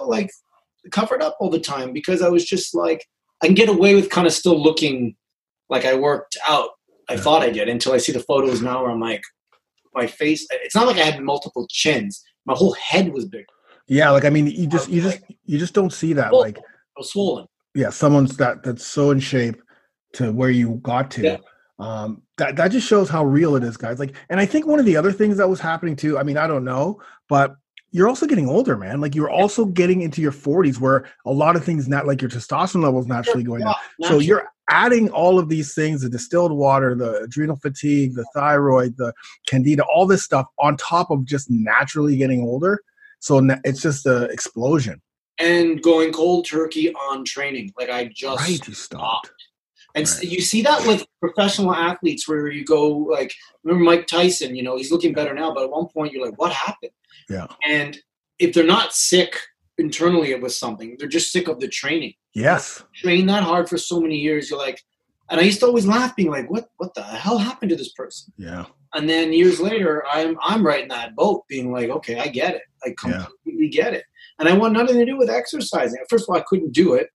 covered up all the time because I was just like, I can get away with kind of still looking like I worked out. I thought I did until I see the photos now where I'm like, my face, it's not like I had multiple chins. My whole head was big. Yeah. You just don't see that. I was swollen. Yeah. Someone's that's so in shape to where you got to. Yeah. That just shows how real it is, guys. And I think one of the other things that was happening too, I don't know, but you're also getting older, man. You're also getting into your 40s where a lot of things, not like your testosterone levels naturally going down. So you're adding all of these things, the distilled water, the adrenal fatigue, the thyroid, the candida, all this stuff on top of just naturally getting older. So it's just an explosion. And going cold turkey on training. I just you stopped. And you see that with professional athletes where you go, remember Mike Tyson, he's looking better now, but at one point you're like, what happened? Yeah. And if they're not sick internally with something, they're just sick of the training. Yes. Train that hard for so many years. You're like, and I used to always laugh being like, what the hell happened to this person? Yeah. And then years later, I'm right in that boat being like, okay, I get it. I completely get it. And I want nothing to do with exercising. First of all, I couldn't do it,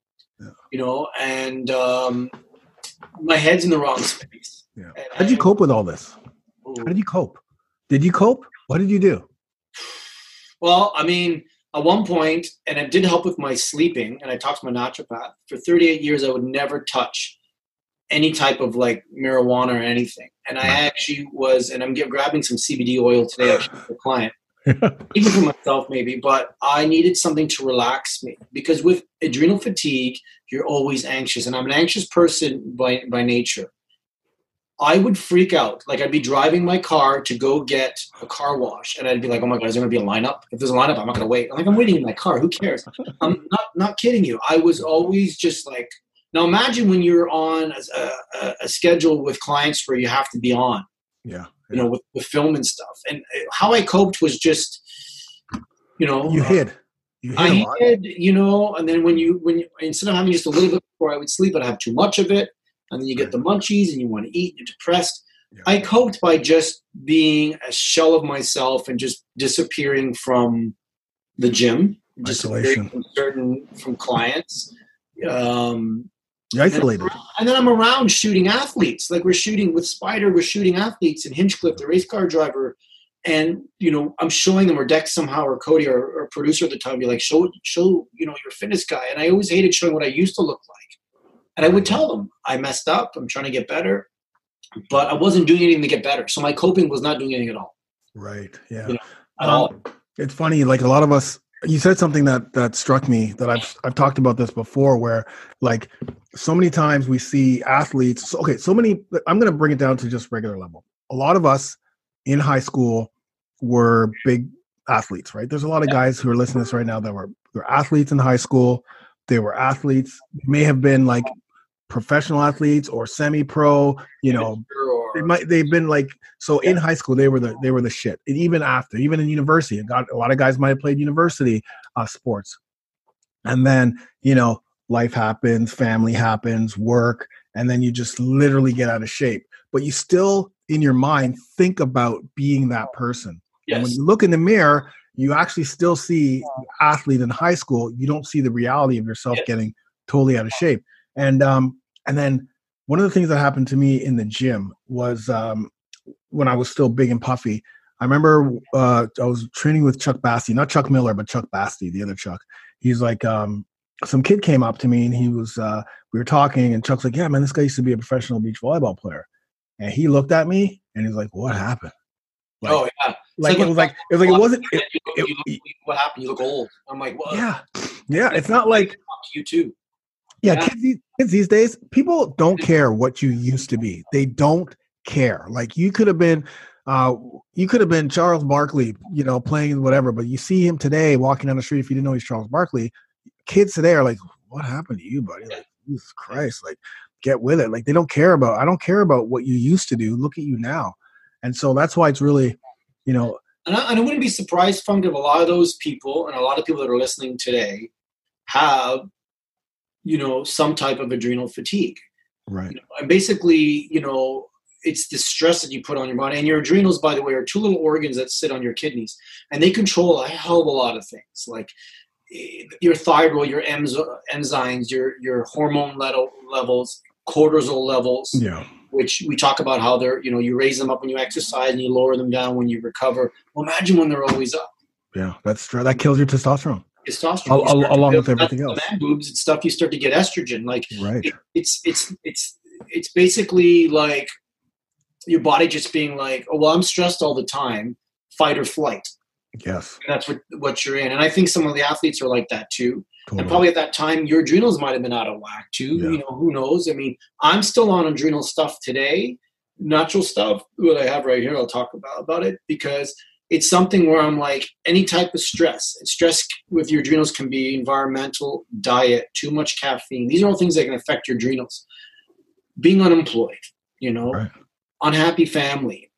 and my head's in the wrong space. Yeah. How did you cope with all this? How did you cope? Did you cope? What did you do? Well, at one point, and it did help with my sleeping, and I talked to my naturopath, for 38 years I would never touch any type of marijuana or anything. And I actually was, and I'm grabbing some CBD oil today actually for a client, even for myself maybe, but I needed something to relax me because with adrenal fatigue, you're always anxious. And I'm an anxious person by nature. I would freak out. I'd be driving my car to go get a car wash, and I'd be like, oh my God, is there going to be a lineup? If there's a lineup, I'm not going to wait. I'm waiting in my car. Who cares? I'm not kidding you. I was always just now imagine when you're on a schedule with clients where you have to be on, with film and stuff. And how I coped was just, you hid. I hid, and then when you instead of having just a little bit before I would sleep, I'd have too much of it. And then you get the munchies and you want to eat, you're depressed. Yeah. I coped by just being a shell of myself and just disappearing from the gym, isolation from clients. You're isolated. And then I'm around shooting athletes. We're shooting with Spider, we're shooting athletes in Hinchcliffe, the race car driver. And, I'm showing them, or Dex somehow, or Cody, or producer at the time, be like, show, your fitness guy. And I always hated showing what I used to look like. And I would tell them, I messed up, I'm trying to get better, but I wasn't doing anything to get better. So my coping was not doing anything at all. Right, yeah. At all. It's funny, a lot of us, you said something that struck me, that I've talked about this before, where so many times we see athletes, I'm going to bring it down to just regular level. A lot of us in high school were big athletes, right? There's a lot of guys who are listening to this right now that were athletes in high school. They were athletes, may have been professional athletes or semi-pro, they've been in high school, they were the shit. And even in university, a lot of guys might've played university sports. And then, life happens, family happens, work, and then you just literally get out of shape. But you still, in your mind, think about being that person. Yes. And when you look in the mirror, you actually still see the athlete in high school. You don't see the reality of yourself getting totally out of shape. And then one of the things that happened to me in the gym was when I was still big and puffy. I remember I was training with Chuck Basti, not Chuck Miller, but Chuck Basti, the other Chuck. He's like, some kid came up to me and he was, we were talking, and Chuck's like, yeah, man, this guy used to be a professional beach volleyball player. And he looked at me and he's like, what happened? Like, oh yeah. Like it was like it wasn't. What happened? You look old. I'm like, what? Yeah. It's not like you too. Yeah, kids these days, people don't care what you used to be. They don't care. Like you could have been Charles Barkley, playing whatever, but you see him today walking down the street. If you didn't know he's Charles Barkley, kids today are like, "What happened to you, buddy?" Like, Jesus Christ, like get with it. Like I don't care about what you used to do. Look at you now. And so that's why it's really, And I wouldn't be surprised, Funk, if a lot of those people and a lot of people that are listening today have, some type of adrenal fatigue. Right. And basically, it's the stress that you put on your body. And your adrenals, by the way, are two little organs that sit on your kidneys. And they control a hell of a lot of things, like your thyroid, your enzymes, your hormone levels, cortisol levels. Yeah. Which we talk about how they're, you raise them up when you exercise and you lower them down when you recover. Well, imagine when they're always up. Yeah, that's true. That kills your testosterone. Along with everything else. Man boobs and stuff, you start to get estrogen. Like, right. It's basically like your body just being like, oh, well, I'm stressed all the time, fight or flight. Yes. And that's what you're in. And I think some of the athletes are like that too. Totally. And probably at that time, your adrenals might have been out of whack too. Yeah. Who knows? I mean, I'm still on adrenal stuff today, natural stuff. What I have right here, I'll talk about it, because it's something where I'm like, any type of stress. Stress with your adrenals can be environmental, diet, too much caffeine. These are all things that can affect your adrenals. Being unemployed, right. Unhappy family,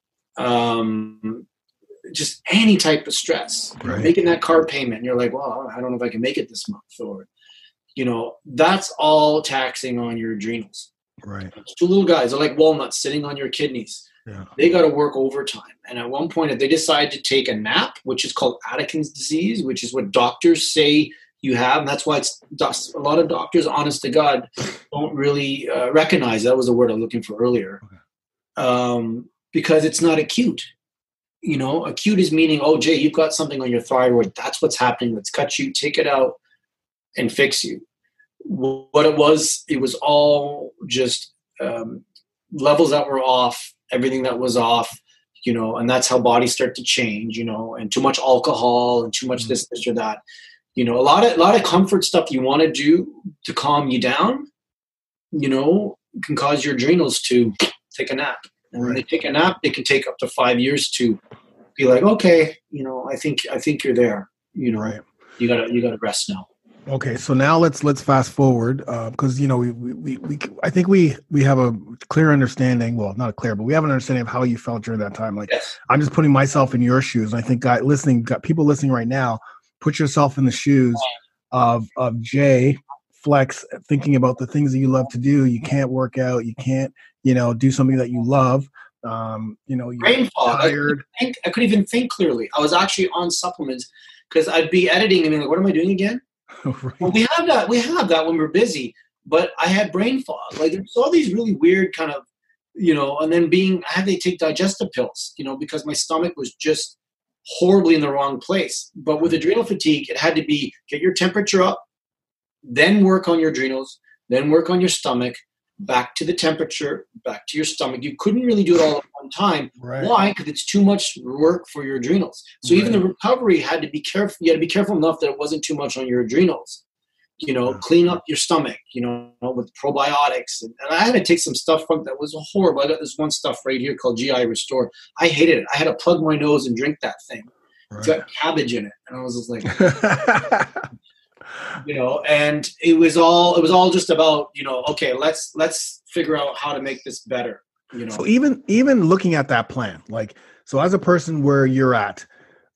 just any type of stress. Right. Making that car payment, and you're like, well, I don't know if I can make it this month, or that's all taxing on your adrenals. Right. Two little guys, they're like walnuts sitting on your kidneys. Yeah. They got to work overtime. And at one point, if they decide to take a nap, which is called Addison's disease, which is what doctors say you have, and that's why a lot of doctors, honest to God, don't really recognize that was the word I was looking for earlier, because it's not acute. Acute is meaning, oh, Jay, you've got something on your thyroid. That's what's happening. Let's cut you, take it out, and fix you. What it was all just levels that were off, everything that was off, and that's how bodies start to change, and too much alcohol and too much this or that. A lot of comfort stuff you want to do to calm you down, can cause your adrenals to take a nap. And when they take a nap, it can take up to 5 years to be like, okay, I think you're there. Right. You gotta rest now. Okay, so now let's fast forward because I think we have a clear understanding. Well, not clear, but we have an understanding of how you felt during that time. Like, yes. I'm just putting myself in your shoes, and I think people listening right now, put yourself in the shoes of Jay Flex, thinking about the things that you love to do. You can't work out. You can't do something that you love. You're brain fog. tired. I couldn't even think clearly. I was actually on supplements because I'd be editing and be like, what am I doing again? Right. Well, we have that when we're busy, but I had brain fog. Like there's all these really weird kind of, and then I had to take digestive pills, because my stomach was just horribly in the wrong place. But with adrenal fatigue, it had to be get your temperature up, then work on your adrenals, then work on your stomach, back to the temperature, back to your stomach. You couldn't really do it all at one time. Right. Why? Because it's too much work for your adrenals. So even the recovery had to be careful. You had to be careful enough that it wasn't too much on your adrenals. Clean up your stomach, with probiotics. And I had to take some stuff that was horrible. I got this one stuff right here called GI Restore. I hated it. I had to plug my nose and drink that thing. Right. It's got cabbage in it. And I was just like... and it was all just about, okay, let's figure out how to make this better, So even looking at that plan, like, so as a person where you're at,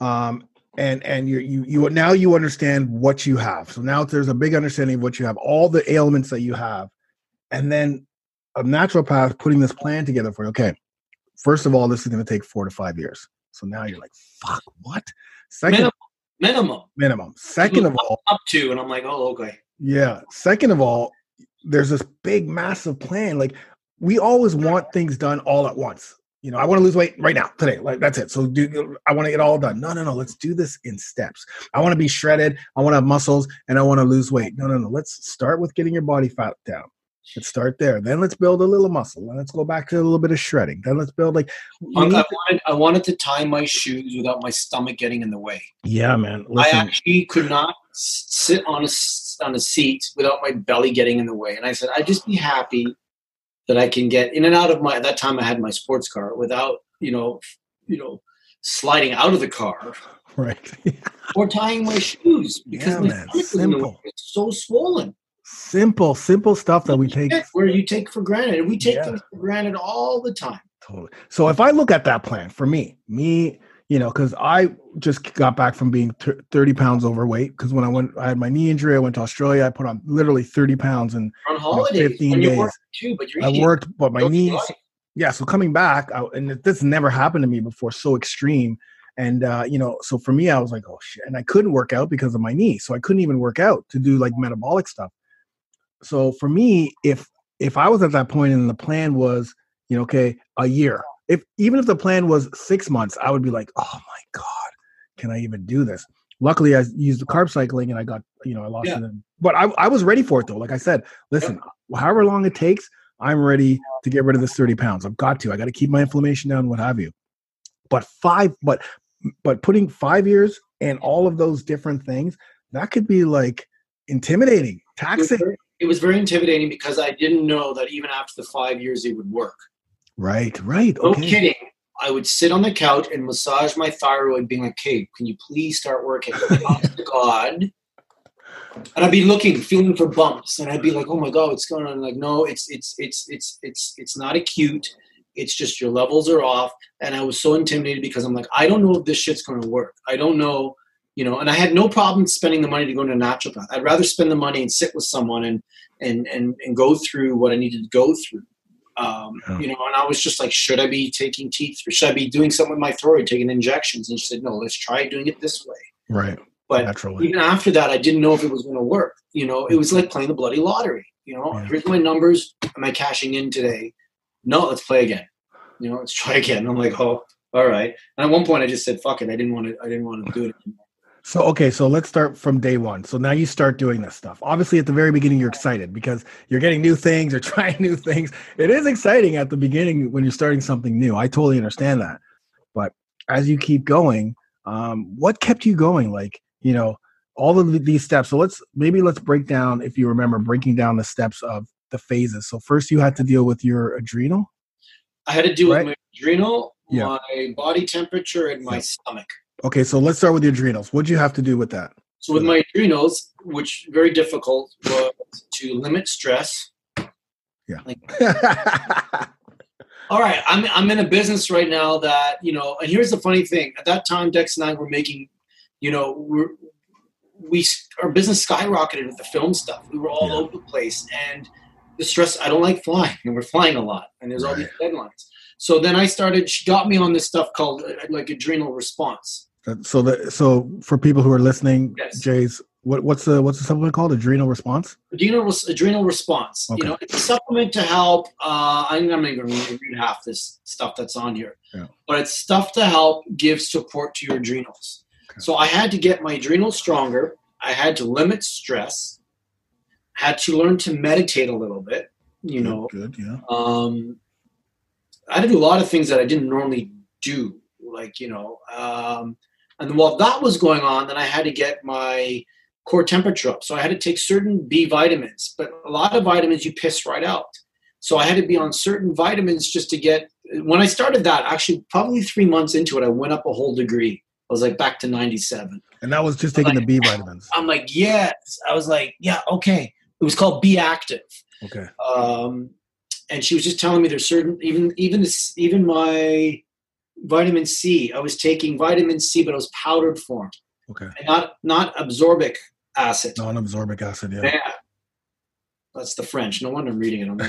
and you now you understand what you have. So now there's a big understanding of what you have, all the ailments that you have, and then a naturopath putting this plan together for you. Okay, first of all, this is going to take 4 to 5 years. So now you're like, fuck, what? Second. Minimum. Second of all, up to, and I'm like, oh, okay. Yeah. Second of all, there's this big, massive plan. Like we always want things done all at once. You know, I want to lose weight right now, today. Like that's it. So I want to get all done. No. Let's do this in steps. I want to be shredded. I want to have muscles and I want to lose weight. No. Let's start with getting your body fat down. Let's start there. Then let's build a little muscle. And let's go back to a little bit of shredding. Then let's build I wanted to tie my shoes without my stomach getting in the way. Yeah, man. Listen. I actually could not sit on a seat without my belly getting in the way. And I said, I'd just be happy that I can get in and out of at that time I had my sports car without, sliding out of the car. Right. Or tying my shoes because my stomach was in the way. It's so swollen. Simple stuff that we take. Where you take for granted. We take things for granted all the time. Totally. So if I look at that plan for me, because I just got back from being 30 pounds overweight. Because when I had my knee injury, I went to Australia. I put on literally 30 pounds in on holidays. 15 days. Worked too, but I worked, but my knees. Yeah. So coming back, and this never happened to me before, so extreme. And, so for me, I was like, oh shit. And I couldn't work out because of my knee. So I couldn't even work out to do like metabolic stuff. So for me, if I was at that point and the plan was, a year, even if the plan was 6 months, I would be like, oh my God, can I even do this? Luckily, I used the carb cycling and I got, I lost it. But I was ready for it though. Like I said, listen, however long it takes, I'm ready to get rid of this 30 pounds. I got to keep my inflammation down, what have you. But putting 5 years and all of those different things, that could be like intimidating, taxing. It was very intimidating because I didn't know that even after the 5 years it would work. Right. No kidding. I would sit on the couch and massage my thyroid being like, hey, can you please start working? Honest to God. And I'd be feeling for bumps. And I'd be like, oh my God, what's going on? I'm like, no, it's not acute. It's just your levels are off. And I was so intimidated because I'm like, I don't know if this shit's going to work. I don't know. And I had no problem spending the money to go to a naturopath. I'd rather spend the money and sit with someone and go through what I needed to go through. And I was just like, should I be taking teeth or should I be doing something with my thyroid, taking injections? And she said, no, let's try doing it this way. Right. But naturally, even after that, I didn't know if it was going to work. It was like playing the bloody lottery. Here's my numbers. Am I cashing in today? No, let's play again. Let's try again. And I'm like, oh, all right. And at one point I just said, fuck it. I didn't want to do it anymore. So let's start from day one. So now you start doing this stuff. Obviously, at the very beginning, you're excited because you're getting new things, you're trying new things. It is exciting at the beginning when you're starting something new. I totally understand that. But as you keep going, what kept you going? Like, all of these steps. So let's break down, if you remember, breaking down the steps of the phases. So first you had to deal with your adrenal. I had to deal with my adrenal, my body temperature, and my stomach. Okay, so let's start with the adrenals. What did you have to do with that? So with my adrenals, which very difficult, was to limit stress. Yeah. All right, I'm in a business right now that, and here's the funny thing. At that time, Dex and I were making, our business skyrocketed with the film stuff. We were all over the place. And the stress, I don't like flying. And we're flying a lot. And there's all these deadlines. So then she got me on this stuff called like adrenal response. So for people who are listening, Jays, what's the supplement called? Adrenal response? Adrenal response. Okay. It's a supplement to help. I'm not going to read half this stuff that's on here, but it's stuff to help give support to your adrenals. Okay. So I had to get my adrenals stronger. I had to limit stress. Had to learn to meditate a little bit. Good, yeah. I had to do a lot of things that I didn't normally do, and while that was going on, then I had to get my core temperature up. So I had to take certain B vitamins, but a lot of vitamins you piss right out. So I had to be on certain vitamins just to get, when I started that, actually probably 3 months into it, I went up a whole degree. I was like back to 97. And that was just taking the B vitamins. I'm like, yes. I was like, yeah, okay. It was called Be Active. Okay. And she was just telling me there's certain, even my vitamin C, I was taking vitamin C, but it was powdered form. Okay. And not absorbic acid. Non-absorbic acid, yeah. Yeah. That's the French. No wonder I'm reading it.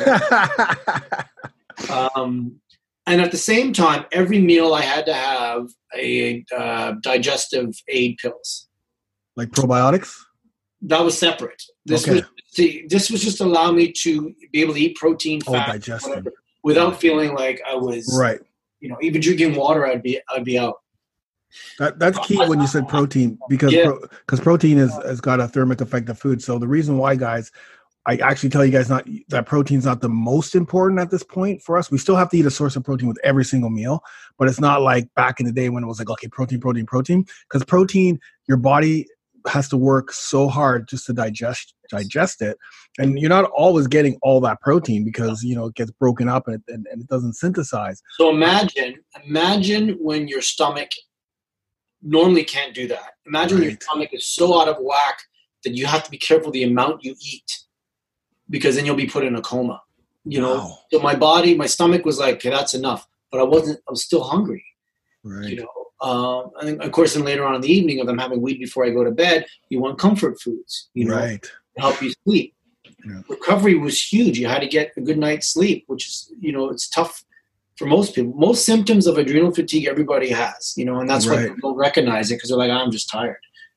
And at the same time, every meal I had to have a digestive aid pills. Like probiotics? That was separate. This was this was just allow me to be able to eat protein, fat, whatever, without feeling like I was right. Even drinking water, I'd be out. That's key when you said protein, because protein has got a thermic effect of food. So the reason why, guys, I actually tell you guys that protein's not the most important at this point for us. We still have to eat a source of protein with every single meal, but it's not like back in the day when it was like, okay, protein. Because protein, your body has to work so hard just to digest it. And you're not always getting all that protein because, it gets broken up and it doesn't synthesize. So imagine when your stomach normally can't do that. Imagine your stomach is so out of whack that you have to be careful the amount you eat, because then you'll be put in a coma. Wow. So my stomach was like, okay, that's enough, but I was still hungry. Right. I think, of course, then later on in the evening, if I'm having weed before I go to bed, you want comfort foods, to help you sleep. Yeah. Recovery was huge. You had to get a good night's sleep, which is, it's tough for most people. Most symptoms of adrenal fatigue, everybody has, and that's why people don't recognize it, because they're like, I'm just tired.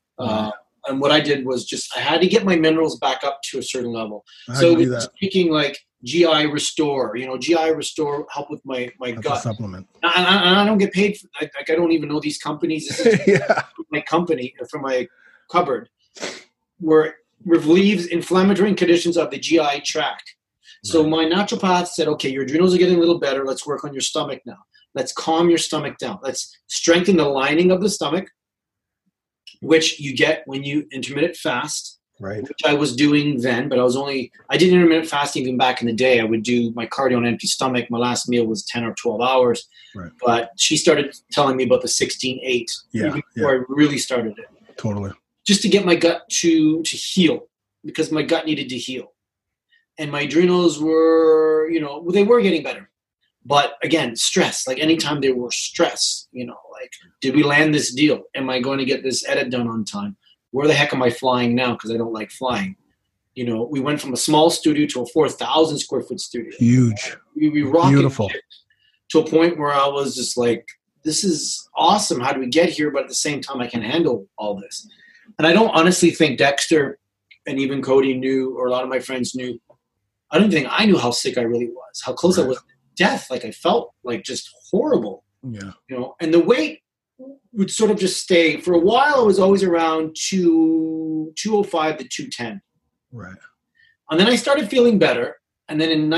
And what I did was I had to get my minerals back up to a certain level. So speaking like GI Restore, GI Restore help with my gut. A supplement. And I don't get paid for, I don't even know these companies. This is my company, from my cupboard, where it relieves inflammatory conditions of the GI tract. So my naturopath said, okay, your adrenals are getting a little better. Let's work on your stomach now. Let's calm your stomach down. Let's strengthen the lining of the stomach, which you get when you intermittent fast, which I was doing then, but I did intermittent fasting even back in the day. I would do my cardio on empty stomach. My last meal was 10 or 12 hours, but she started telling me about the 16-8 before I really started it. Totally. Just to get my gut to heal, because my gut needed to heal. And my adrenals were, they were getting better. But again, stress, like anytime they were stressed, like, did we land this deal? Am I going to get this edit done on time? Where the heck am I flying now? Because I don't like flying. We went from a small studio to a 4,000 square foot studio. Huge. We rocketed beautiful. To a point where I was just like, this is awesome. How do we get here? But at the same time, I can handle all this. And I don't honestly think Dexter and even Cody knew, or a lot of my friends knew. I don't think I knew how sick I really was, how close I was to death. Like, I felt like just horrible. Yeah. And the weight would sort of just stay. For a while, it was always around 205 to 210. Right. And then I started feeling better. And then in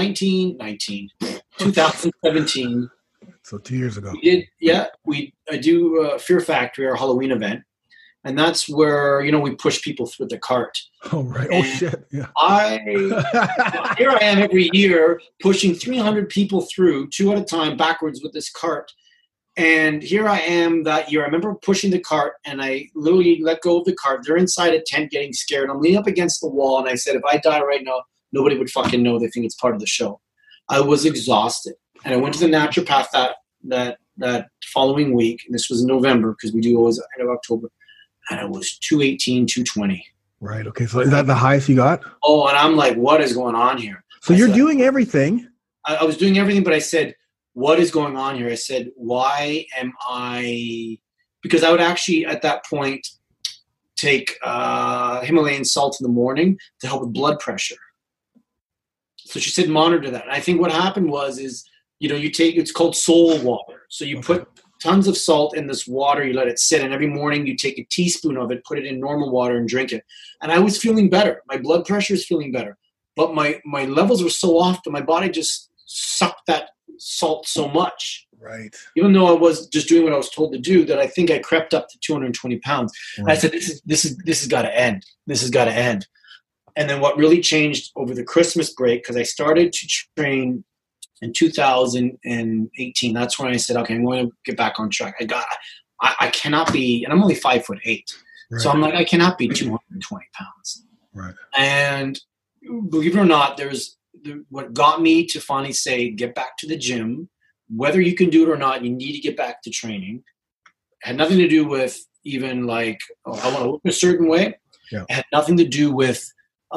2017. So 2 years ago. I do Fear Factory, our Halloween event. And that's where, we push people through the cart. Oh, right. Oh, shit. Yeah. Here I am every year pushing 300 people through, 2 at a time, backwards with this cart. And here I am that year. I remember pushing the cart, and I literally let go of the cart. They're inside a tent getting scared. I'm leaning up against the wall, and I said, if I die right now, nobody would fucking know. They think it's part of the show. I was exhausted. And I went to the naturopath that following week. And this was in November, because we do always end of October. And it was 218, 220. Right. Okay. So is that the highest you got? Oh, and I'm like, what is going on here? So you're doing everything. I was doing everything, but I said, what is going on here? I said, why am I? Because I would actually at that point take Himalayan salt in the morning to help with blood pressure. So she said, monitor that. And I think what happened is, you take, it's called soul water. So you put tons of salt in this water, you let it sit, and every morning you take a teaspoon of it, put it in normal water and drink it. And I was feeling better. My blood pressure is feeling better. But my levels were so off that my body just sucked that salt so much. Right. Even though I was just doing what I was told to do, that I think I crept up to 220 pounds. Right. I said, this has got to end. This has got to end. And then what really changed over the Christmas break, because I started to train in 2018, that's when I said, okay, I'm going to get back on track. I cannot be, and I'm only 5'8". Right. So I'm like, I cannot be 220 pounds. Right. And believe it or not, what got me to finally say, get back to the gym, whether you can do it or not, you need to get back to training. It had nothing to do with even like, I want to look a certain way. Yeah. It had nothing to do with,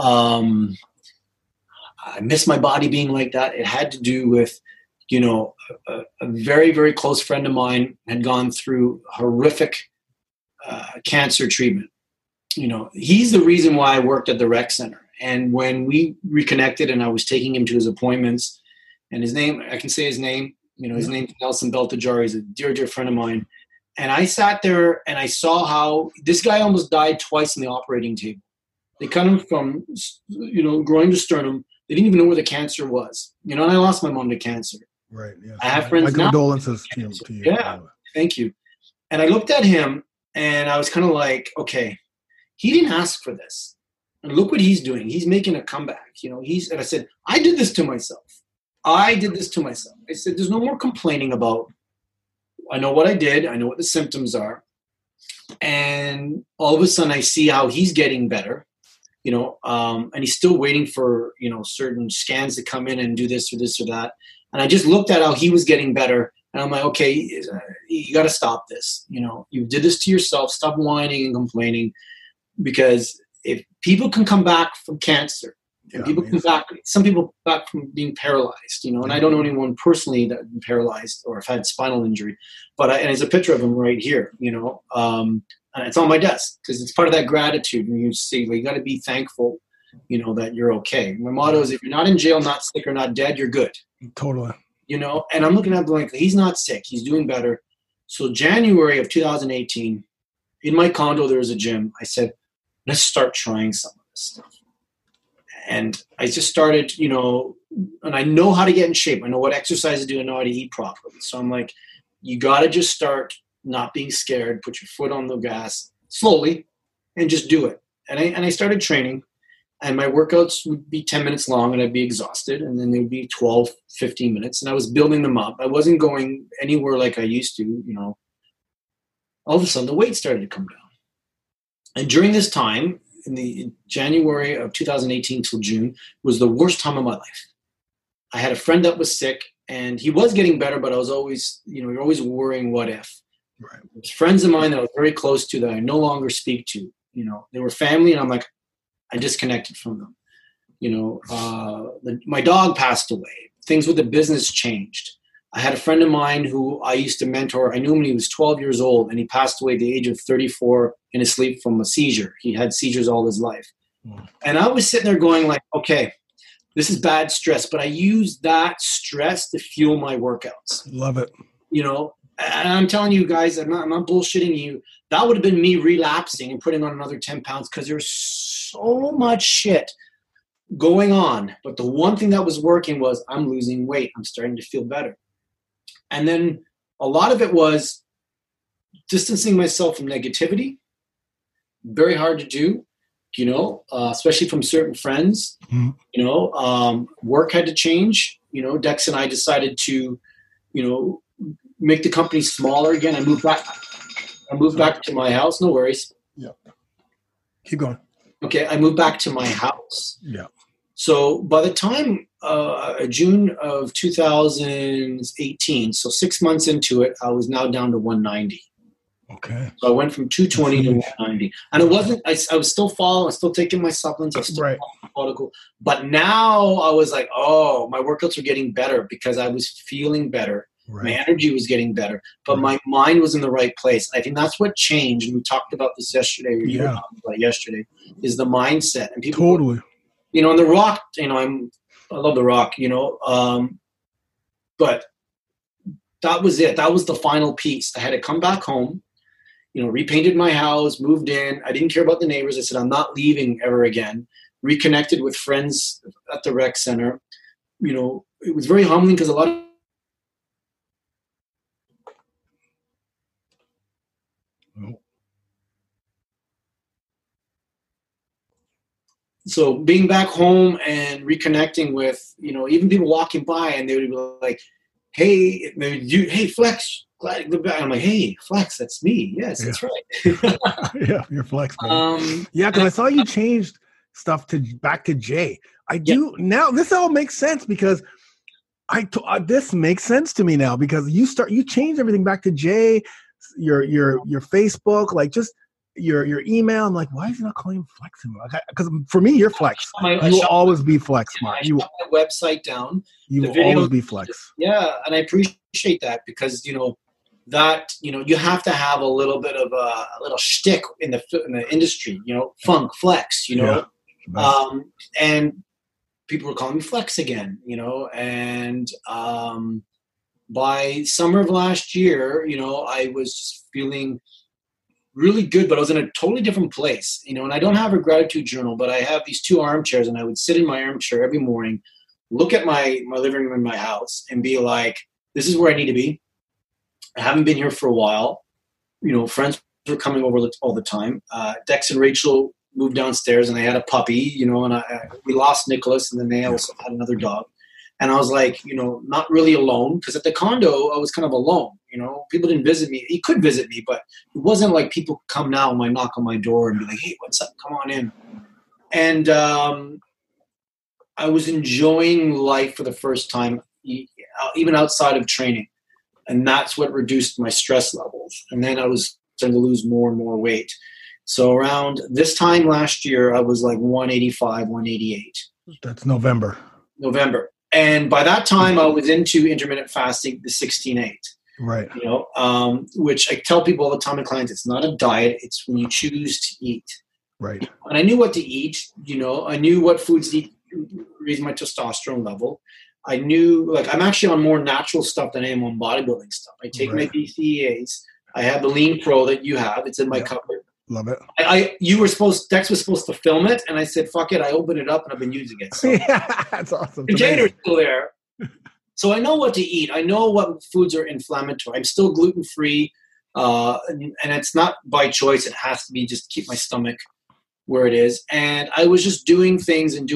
I miss my body being like that. It had to do with, a very, very close friend of mine had gone through horrific cancer treatment. He's the reason why I worked at the rec center. And when we reconnected and I was taking him to his appointments, and his name, I can say his name, his name's Nelson Beltajar. He's a dear, dear friend of mine. And I sat there and I saw how this guy almost died twice in the operating table. They cut him from, groin to sternum. They didn't even know where the cancer was. And I lost my mom to cancer. Right. Yeah. I have friends now. My condolences to you. Yeah. Thank you. And I looked at him and I was kind of like, okay, he didn't ask for this. And look what he's doing. He's making a comeback. And I said, I did this to myself. I said, there's no more complaining about, I know what I did. I know what the symptoms are. And all of a sudden I see how he's getting better, and he's still waiting for, certain scans to come in and do this or this or that. And I just looked at how he was getting better. And I'm like, okay, you got to stop this. You did this to yourself. Stop whining and complaining, because if people can come back from cancer, and some people back from being paralyzed, and I don't know anyone personally that's been paralyzed or have had spinal injury, but and there's a picture of him right here, and it's on my desk because it's part of that gratitude. When you see, you got to be thankful, that you're okay. My motto is, if you're not in jail, not sick, or not dead, you're good. Totally. And I'm looking at him like, he's not sick. He's doing better. So January of 2018, in my condo, there was a gym. I said, let's start trying some of this stuff. And I just started, and I know how to get in shape. I know what exercise to do. I know how to eat properly. So I'm like, you got to just start not being scared, put your foot on the gas slowly and just do it. And I started training, and my workouts would be 10 minutes long and I'd be exhausted. And then they would be 12, 15 minutes. And I was building them up. I wasn't going anywhere like I used to, All of a sudden the weight started to come down. And during this time, in January of 2018 till June, was the worst time of my life. I had a friend that was sick, and he was getting better, but I was always, you're always worrying what if. Right. There's friends of mine that I was very close to that I no longer speak to. They were family, and I'm like, I disconnected from them. My dog passed away. Things with the business changed. I had a friend of mine who I used to mentor. I knew him when he was 12 years old, and he passed away at the age of 34 in his sleep from a seizure. He had seizures all his life. And I was sitting there going like, okay, this is bad stress, but I use that stress to fuel my workouts. Love it. And I'm telling you guys, I'm not bullshitting you. That would have been me relapsing and putting on another 10 pounds because there's so much shit going on. But the one thing that was working was I'm losing weight. I'm starting to feel better. And then a lot of it was distancing myself from negativity. Very hard to do, especially from certain friends. Mm-hmm. Work had to change. Dex and I decided to, make the company smaller again. I moved back to my house. No worries. Yeah. Keep going. Okay. I moved back to my house. Yeah. So by the time June of 2018, so 6 months into it, I was now down to 190. Okay. So I went from 220 to 190. And it wasn't, I was still following, I was still taking my supplements, I was still following the protocol. But now I was like, oh, my workouts were getting better because I was feeling better. Right. My energy was getting better, but my mind was in the right place. I think that's what changed. And we talked about this yesterday. You were talking about yesterday, is the mindset. And people, totally. And The Rock, I love The Rock, but that was it. That was the final piece. I had to come back home, repainted my house, moved in. I didn't care about the neighbors. I said, I'm not leaving ever again. Reconnected with friends at the rec center. It was very humbling because a lot of So being back home and reconnecting with, even people walking by, and they would be like, hey, hey, Flex, glad to be back. I'm like, hey, Flex, that's me. Yes, that's right. Yeah, you're Flex, man. Because I saw you changed stuff back to Jay. I do now. This all makes sense because this makes sense to me now because you changed everything back to Jay, your Facebook, like just your email. I'm like, why is he not calling him Flex anymore? Because for me, you're Flex. You will always be Flex, Mark. You shut my website down. You will always be Flex. Yeah, and I appreciate that because that you have to have a little bit of a little shtick in the industry. Funk, Flex. Nice. And people were calling me Flex again, and by summer of last year, I was just feeling really good, but I was in a totally different place, and I don't have a gratitude journal, but I have these 2 armchairs, and I would sit in my armchair every morning, look at my living room in my house and be like, this is where I need to be. I haven't been here for a while. Friends were coming over all the time. Dex and Rachel moved downstairs and they had a puppy, and we lost Nicholas, and then they also had another dog. And I was like, not really alone, because at the condo, I was kind of alone. People didn't visit me. He could visit me, but it wasn't like people come now and knock on my door and be like, hey, what's up? Come on in. And I was enjoying life for the first time, even outside of training. And that's what reduced my stress levels. And then I was starting to lose more and more weight. So around this time last year, I was like 185, 188. That's November. And by that time, I was into intermittent fasting, the 16-8. Right. Which I tell people all the time, my clients, it's not a diet. It's when you choose to eat. Right. And I knew what to eat. I knew what foods to eat to raise my testosterone level. I knew, I'm actually on more natural stuff than I am on bodybuilding stuff. I take my BCAAs. I have the Lean Pro that you have. It's in my cupboard. Love it. Dex was supposed to film it, and I said, fuck it. I opened it up, and I've been using it. So yeah, that's awesome. The container's still there. So I know what to eat. I know what foods are inflammatory. I'm still gluten-free, and it's not by choice. It has to be just keep my stomach where it is. And I was just doing things at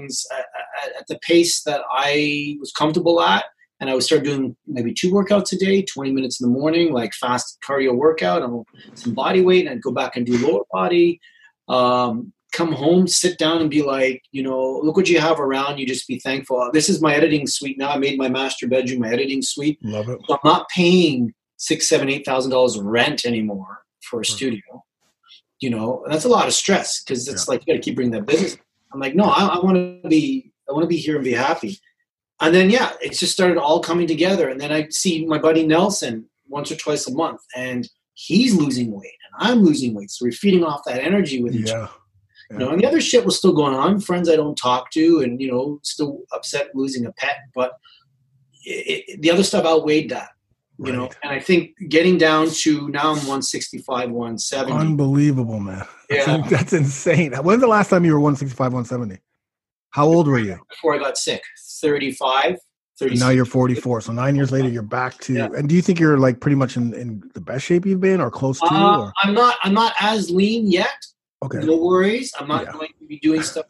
the pace that I was comfortable at. And I would start doing maybe 2 workouts a day, 20 minutes in the morning, like fast cardio workout, and some body weight, and I'd go back and do lower body. Come home, sit down and be like, look what you have around you. Just be thankful. This is my editing suite now. I made my master bedroom my editing suite. Love it. So I'm not paying $6,000, $7,000, $8,000 rent anymore for a studio. That's a lot of stress, because it's like you got to keep bringing that business. I'm like, no, I want to be here and be happy. And then, it just started all coming together. And then I see my buddy Nelson once or twice a month, and he's losing weight and I'm losing weight. So we're feeding off that energy with each other. And the other shit was still going on. Friends I don't talk to, and, still upset losing a pet. But the other stuff outweighed that, and I think getting down to now I'm 165, 170. Unbelievable, man. Yeah. That's insane. When's the last time you were 165, 170? How old were you? Before I got sick, 35. And now you're 44. So 9 years later, you're back to. Yeah. And do you think you're pretty much in the best shape you've been, or close to? Or? I'm not as lean yet. Okay. No worries. I'm not going to be doing stuff.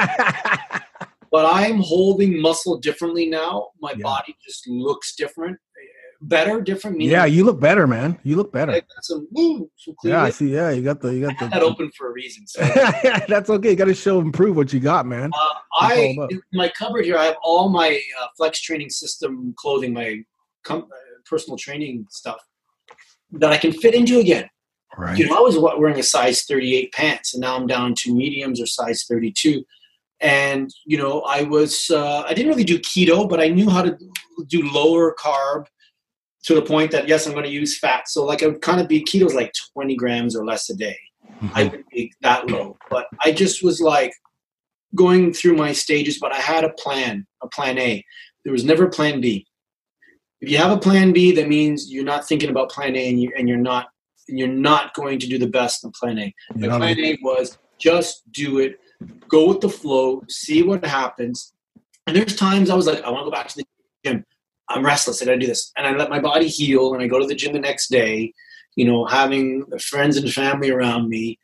But I'm holding muscle differently now. My body just looks different. Different. Yeah, you look better, man. You look better. Some I see. Yeah, you got the. That open for a reason. So. That's okay. You got to improve what you got, man. In my cupboard here, I have all my Flex Training System clothing, my personal training stuff that I can fit into again. Right. I was wearing a size 38 pants, and now I'm down to mediums or size 32. And I didn't really do keto, but I knew how to do lower carb. To the point that, yes, I'm going to use fat. So I would kind of be keto's like 20 grams or less a day. Mm-hmm. I wouldn't be that low. But I just was going through my stages, but I had a plan A. There was never plan B. If you have a plan B, that means you're not thinking about plan A, and you're not going to do the best in plan A. The plan A was just do it, go with the flow, see what happens. And there's times I was like, I want to go back to the gym. I'm restless. I got to do this. And I let my body heal, and I go to the gym the next day, having friends and family around me.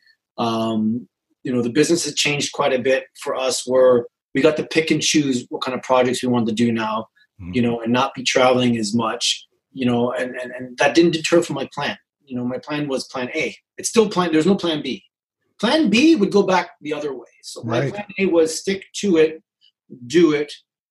The business has changed quite a bit for us, where we got to pick and choose what kind of projects we wanted to do now, and not be traveling as much, and that didn't deter from my plan. My plan was plan A. It's still plan. There's no plan B. Plan B would go back the other way. So my plan A was stick to it, do it,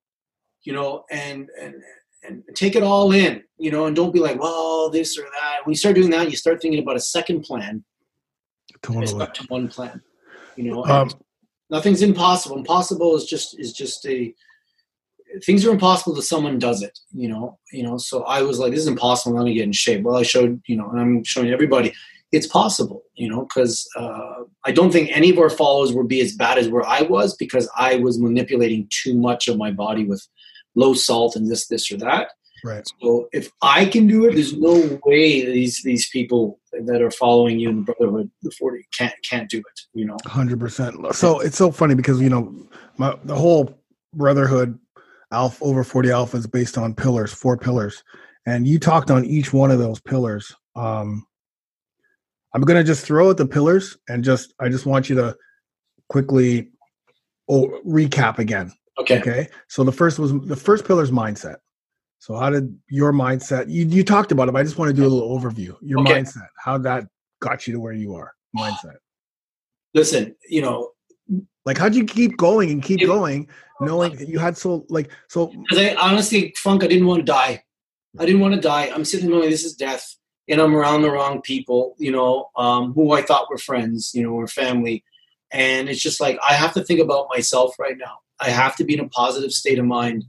and take it all in, and don't be like, well, this or that. When you start doing that, you start thinking about a second plan. Totally. It's up to one plan. Nothing's impossible. Impossible is just things are impossible to someone does it. So I was like, this is impossible. Let me get in shape. Well, I showed, and I'm showing everybody, it's possible, because I don't think any of our followers would be as bad as where I was, because I was manipulating too much of my body with low salt and this or that. Right. So if I can do it, there's no way these people that are following you in the Brotherhood, the 40, can't do it. 100%. So it's so funny because the whole Brotherhood Alpha over 40 Alpha is based on 4 pillars, and you talked on each one of those pillars. I'm gonna just throw out the pillars and I just want you to quickly recap again. Okay. So the first pillar is mindset. So how did your mindset, you talked about it, but I just want to do a little overview. Your mindset, how that got you to where you are, mindset. Listen, like how'd you keep going and keep going knowing that you had so. Because I honestly, Funk, I didn't want to die. I'm sitting there going, this is death. And I'm around the wrong people, who I thought were friends, or family. And it's just like, I have to think about myself right now. I have to be in a positive state of mind,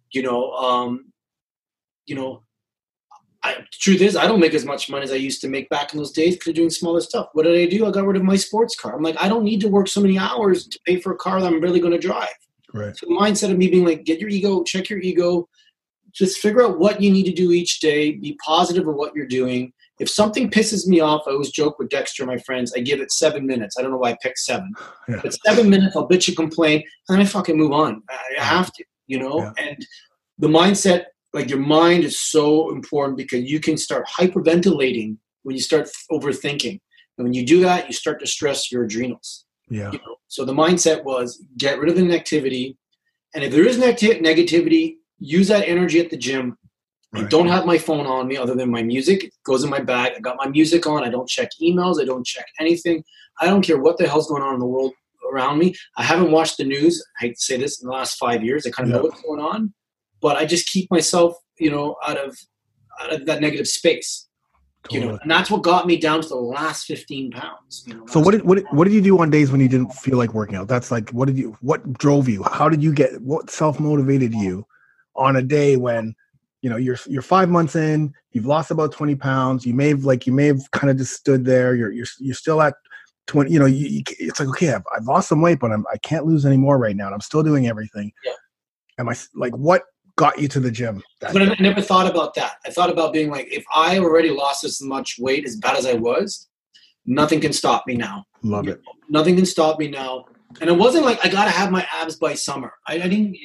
truth is, I don't make as much money as I used to make back in those days because I'm doing smaller stuff. What did I do? I got rid of my sports car. I'm like, I don't need to work so many hours to pay for a car that I'm really going to drive. Right. So the mindset of me being like, get your ego, check your ego, just figure out what you need to do each day, be positive of what you're doing. If something pisses me off, I always joke with Dexter, my friends, I give it 7 minutes. I don't know why I picked 7. Yeah. But 7 minutes, I'll bitch and complain, and then I fucking move on. I have to, Yeah. And the mindset, like your mind is so important because you can start hyperventilating when you start overthinking. And when you do that, you start to stress your adrenals. Yeah. So the mindset was get rid of the negativity. And if there is negativity, use that energy at the gym. Right. I don't have my phone on me other than my music. It goes in my bag. I got my music on. I don't check emails. I don't check anything. I don't care what the hell's going on in the world around me. I haven't watched the news. I hate to say this, in the last 5 years. I kind of know what's going on. But I just keep myself, out of that negative space, totally. And that's what got me down to the last 15 pounds. So what did you do on days when you didn't feel like working out? That's like, what drove you? How did you what self-motivated you on a day when, you're 5 months in, you've lost about 20 pounds. You may have kind of just stood there. You're still at 20, it's like, okay, I've lost some weight, but I can't lose any more right now. And I'm still doing everything. Yeah. Am I like, what got you to the gym? But I never thought about that. I thought about being like, if I already lost as much weight, as bad as I was, nothing can stop me now. Love it. Nothing can stop me now. And it wasn't like I got to have my abs by summer. I didn't,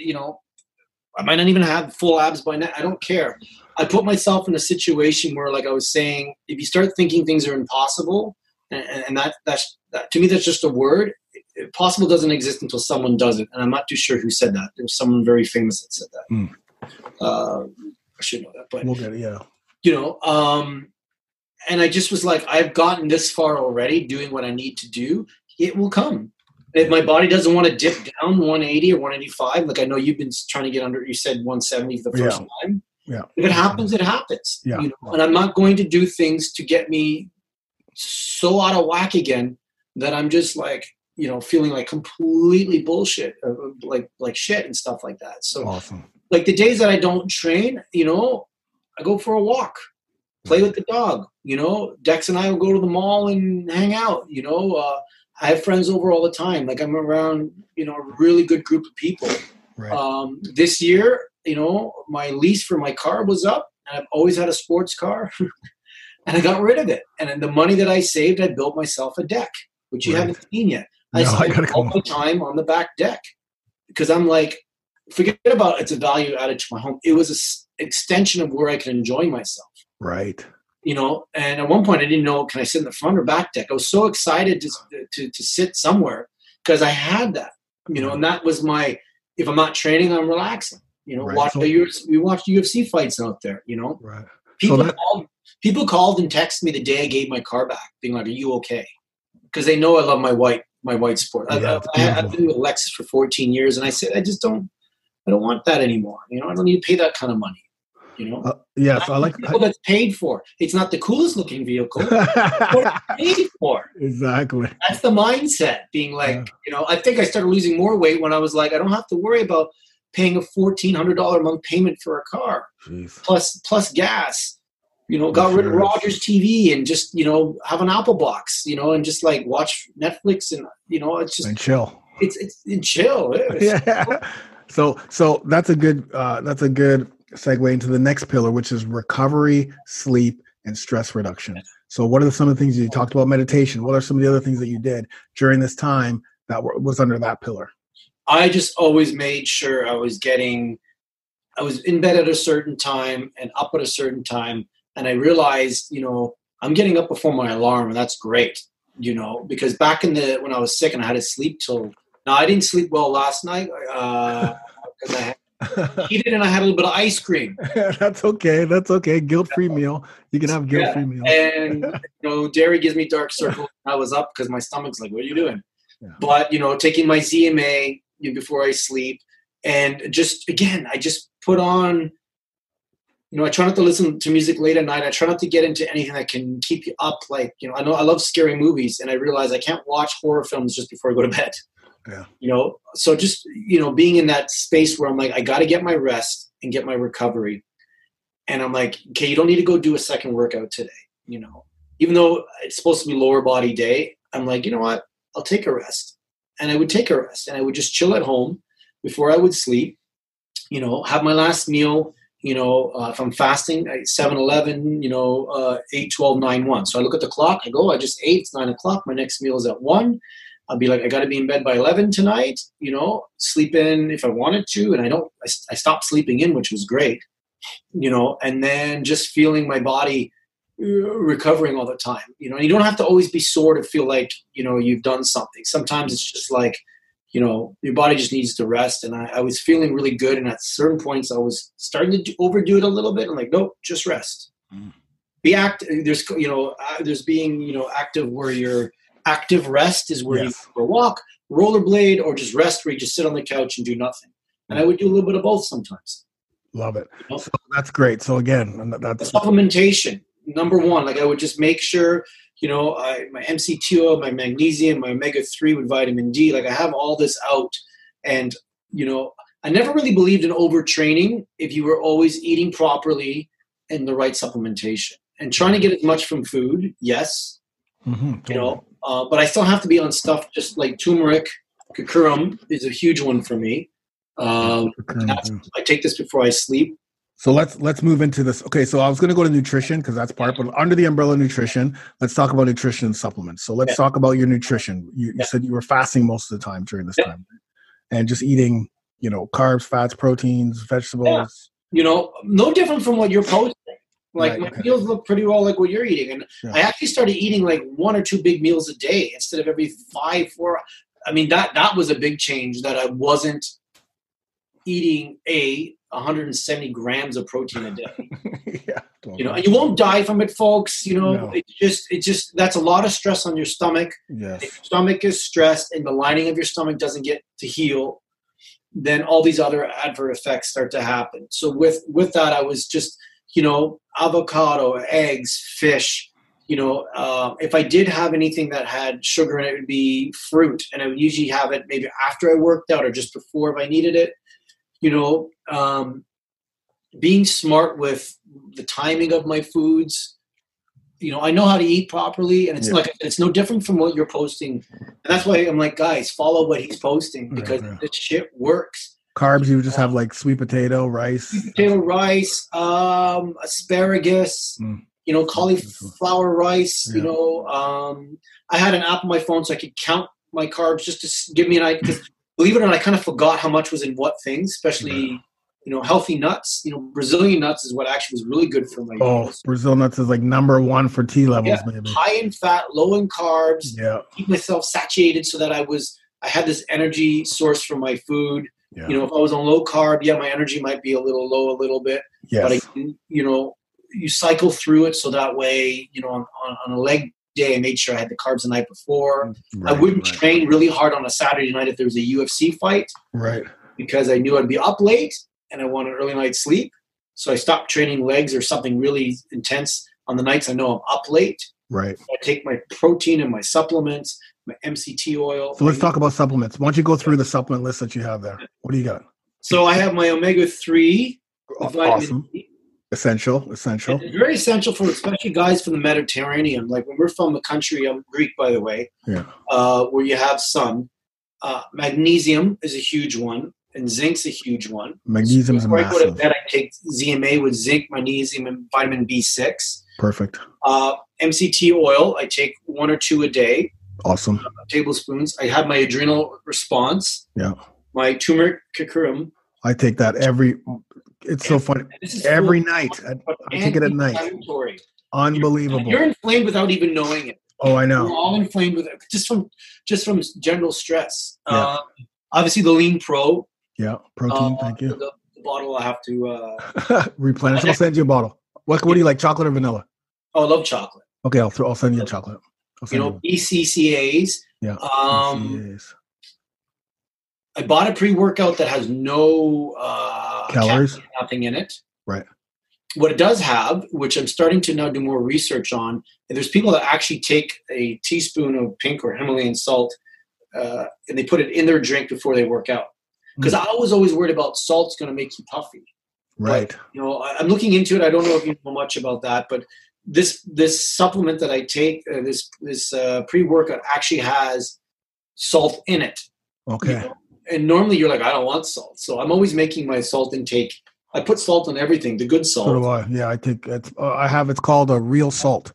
I might not even have full abs by now. I don't care. I put myself in a situation where, like I was saying, if you start thinking things are impossible, and that to me, that's just a word. Possible doesn't exist until someone does it. And I'm not too sure who said that. There was someone very famous that said that. I should know that, but we'll get it, yeah. And I just was like, I've gotten this far already doing what I need to do. It will come. If my body doesn't want to dip down 180 or 185, like I know you've been trying to get under, you said 170 the first time. Yeah. If it happens, it happens. Yeah. And I'm not going to do things to get me so out of whack again that I'm just like, feeling like completely bullshit, like shit and stuff like that. So awesome. Like the days that I don't train, I go for a walk, play with the dog, Dex and I will go to the mall and hang out, I have friends over all the time. Like I'm around, a really good group of people. Right. This year, my lease for my car was up, and I've always had a sports car and I got rid of it. And then the money that I saved, I built myself a deck, which you haven't seen yet. I spend all my time on the back deck because I'm like, forget about it's a value added to my home. It was an extension of where I can enjoy myself. Right. And at one point I didn't know, can I sit in the front or back deck? I was so excited to sit somewhere because I had that, and that was if I'm not training, I'm relaxing, right. We watched UFC fights out there, Right. People called and texted me the day I gave my car back being like, are you okay? Because they know I love my white sport. Yeah, I've been with Lexus for 14 years, and I said, I don't want that anymore. I don't need to pay that kind of money. Yes, I like vehicle that's paid for. It's not the coolest looking vehicle. It's paid for. Exactly. That's the mindset. Being like, I think I started losing more weight when I was like, I don't have to worry about paying a $1,400 a month payment for a car, Jeez. plus gas. got rid of Rogers TV and just, have an Apple box, and just like watch Netflix and, it's just. And chill. It's chill. Yeah. So that's a good segue into the next pillar, which is recovery, sleep, and stress reduction. So what are some of the things you talked about? Meditation. What are some of the other things that you did during this time that was under that pillar? I just always made sure I was in bed at a certain time and up at a certain time. And I realized, I'm getting up before my alarm, and that's great, because back when I was sick and I had to sleep now I didn't sleep well last night because I had eaten and I had a little bit of ice cream. That's okay. Guilt-free meal. You can have guilt-free meal. And, dairy gives me dark circles. I was up because my stomach's like, what are you doing? Yeah. But, taking my ZMA before I sleep. And just, again, I just put on, I try not to listen to music late at night. I try not to get into anything that can keep you up. Like, I know I love scary movies, and I realize I can't watch horror films just before I go to bed. Yeah. So just, being in that space where I'm like, I got to get my rest and get my recovery. And I'm like, okay, you don't need to go do a second workout today. Even though it's supposed to be lower body day, I'm like, you know what? I'll take a rest. And I would take a rest, and I would just chill at home before I would sleep, have my last meal, if I'm fasting, 7-Eleven, 8, 12, 9, 1. So I look at the clock, I just ate, it's 9 o'clock. My next meal is at 1. I'll be like, I got to be in bed by 11 tonight, sleep in if I wanted to. And I stopped sleeping in, which was great, and then just feeling my body recovering all the time, and you don't have to always be sore to feel like, you've done something. Sometimes it's just like, your body just needs to rest. And I was feeling really good. And at certain points I was starting to overdo it a little bit. I'm like, nope, just rest. Be active. There's being, active where you're active. Rest is where you go for a walk, rollerblade, or just rest where you just sit on the couch and do nothing. And I would do a little bit of both sometimes. Love it. So that's great. So again, that's supplementation. Number one, like I would just make sure, my MCT oil, my magnesium, my omega-3 with vitamin D, like I have all this out. And, I never really believed in overtraining if you were always eating properly and the right supplementation and trying to get as much from food. Yes. Totally. But I still have to be on stuff just like turmeric, kikurum is a huge one for me. I take this before I sleep. So let's move into this. Okay, so I was going to go to nutrition because that's part, but under the umbrella of nutrition, let's talk about nutrition and supplements. So let's talk about your nutrition. You said you were fasting most of the time during this time, and just eating, carbs, fats, proteins, vegetables. Yeah. No different from what you're posting. Like my meals look pretty well like what you're eating, and I actually started eating like 1 or 2 big meals a day instead of every 5, 4. I mean that was a big change, that I wasn't eating 170 grams of protein a day. And you won't die from it, folks. It's just that's a lot of stress on your stomach. Yes. If your stomach is stressed and the lining of your stomach doesn't get to heal, then all these other adverse effects start to happen. So with that, I was just, avocado, eggs, fish. If I did have anything that had sugar in it, it would be fruit. And I would usually have it maybe after I worked out or just before if I needed it. Being smart with the timing of my foods. I know how to eat properly, and it's no different from what you're posting. And that's why I'm like, guys, follow what he's posting because this shit works. Carbs, you would just have like sweet potato, rice, asparagus, cauliflower rice. I had an app on my phone so I could count my carbs just to give me an idea. Because believe it or not, I kind of forgot how much was in what things, especially healthy nuts. Brazilian nuts is what actually was really good for my goals. Brazil nuts is like number 1 for T levels, maybe. High in fat, low in carbs. Yeah. Keep myself satiated so that I had this energy source from my food. Yeah. If I was on low carb, my energy might be a little low a little bit. Yes. But you cycle through it so that way, on a leg day, I made sure I had the carbs the night before. I wouldn't train really hard on a Saturday night if there was a UFC fight. Right. Because I knew I'd be up late and I wanted early night sleep. So I stopped training legs or something really intense on the nights I know I'm up late. Right. I take my protein and my supplements, my MCT oil. So let's talk about supplements. Why don't you go through the supplement list that you have there? What do you got? So I have my omega-3 with vitamin D. Essential. It's very essential for especially guys from the Mediterranean. Like when we're from the country, I'm Greek, by the way, where you have sun. Magnesium is a huge one, and zinc's a huge one. Magnesium is massive. Before I go to bed, I take ZMA with zinc, magnesium, and vitamin B6. Perfect. MCT oil, I take 1 or 2 a day. Awesome. Tablespoons. I have my adrenal response. Yeah. My turmeric kikurum. I take that it's so funny. Every night. I take it at night. Unbelievable. You're inflamed without even knowing it. Oh, I know. We're all inflamed with it, just from general stress. Yeah. Obviously, the Lean Pro. Yeah, protein. Thank you. The bottle I have to replenish. I'll send you a bottle. What do you like, chocolate or vanilla? Oh, I love chocolate. Okay, I'll send you a chocolate. BCCAs. Yeah. BCCAs. I bought a pre-workout that has no calories, nothing in it. Right. What it does have, which I'm starting to now do more research on, and there's people that actually take a teaspoon of pink or Himalayan salt and they put it in their drink before they work out. Because I was always worried about salt's going to make you puffy. Right. But, I'm looking into it. I don't know if you know much about that, but this supplement that I take, this pre-workout actually has salt in it. Okay. And normally you're like, I don't want salt. So I'm always making my salt intake. I put salt on everything, the good salt. So do I. Yeah, I think it's called a real salt.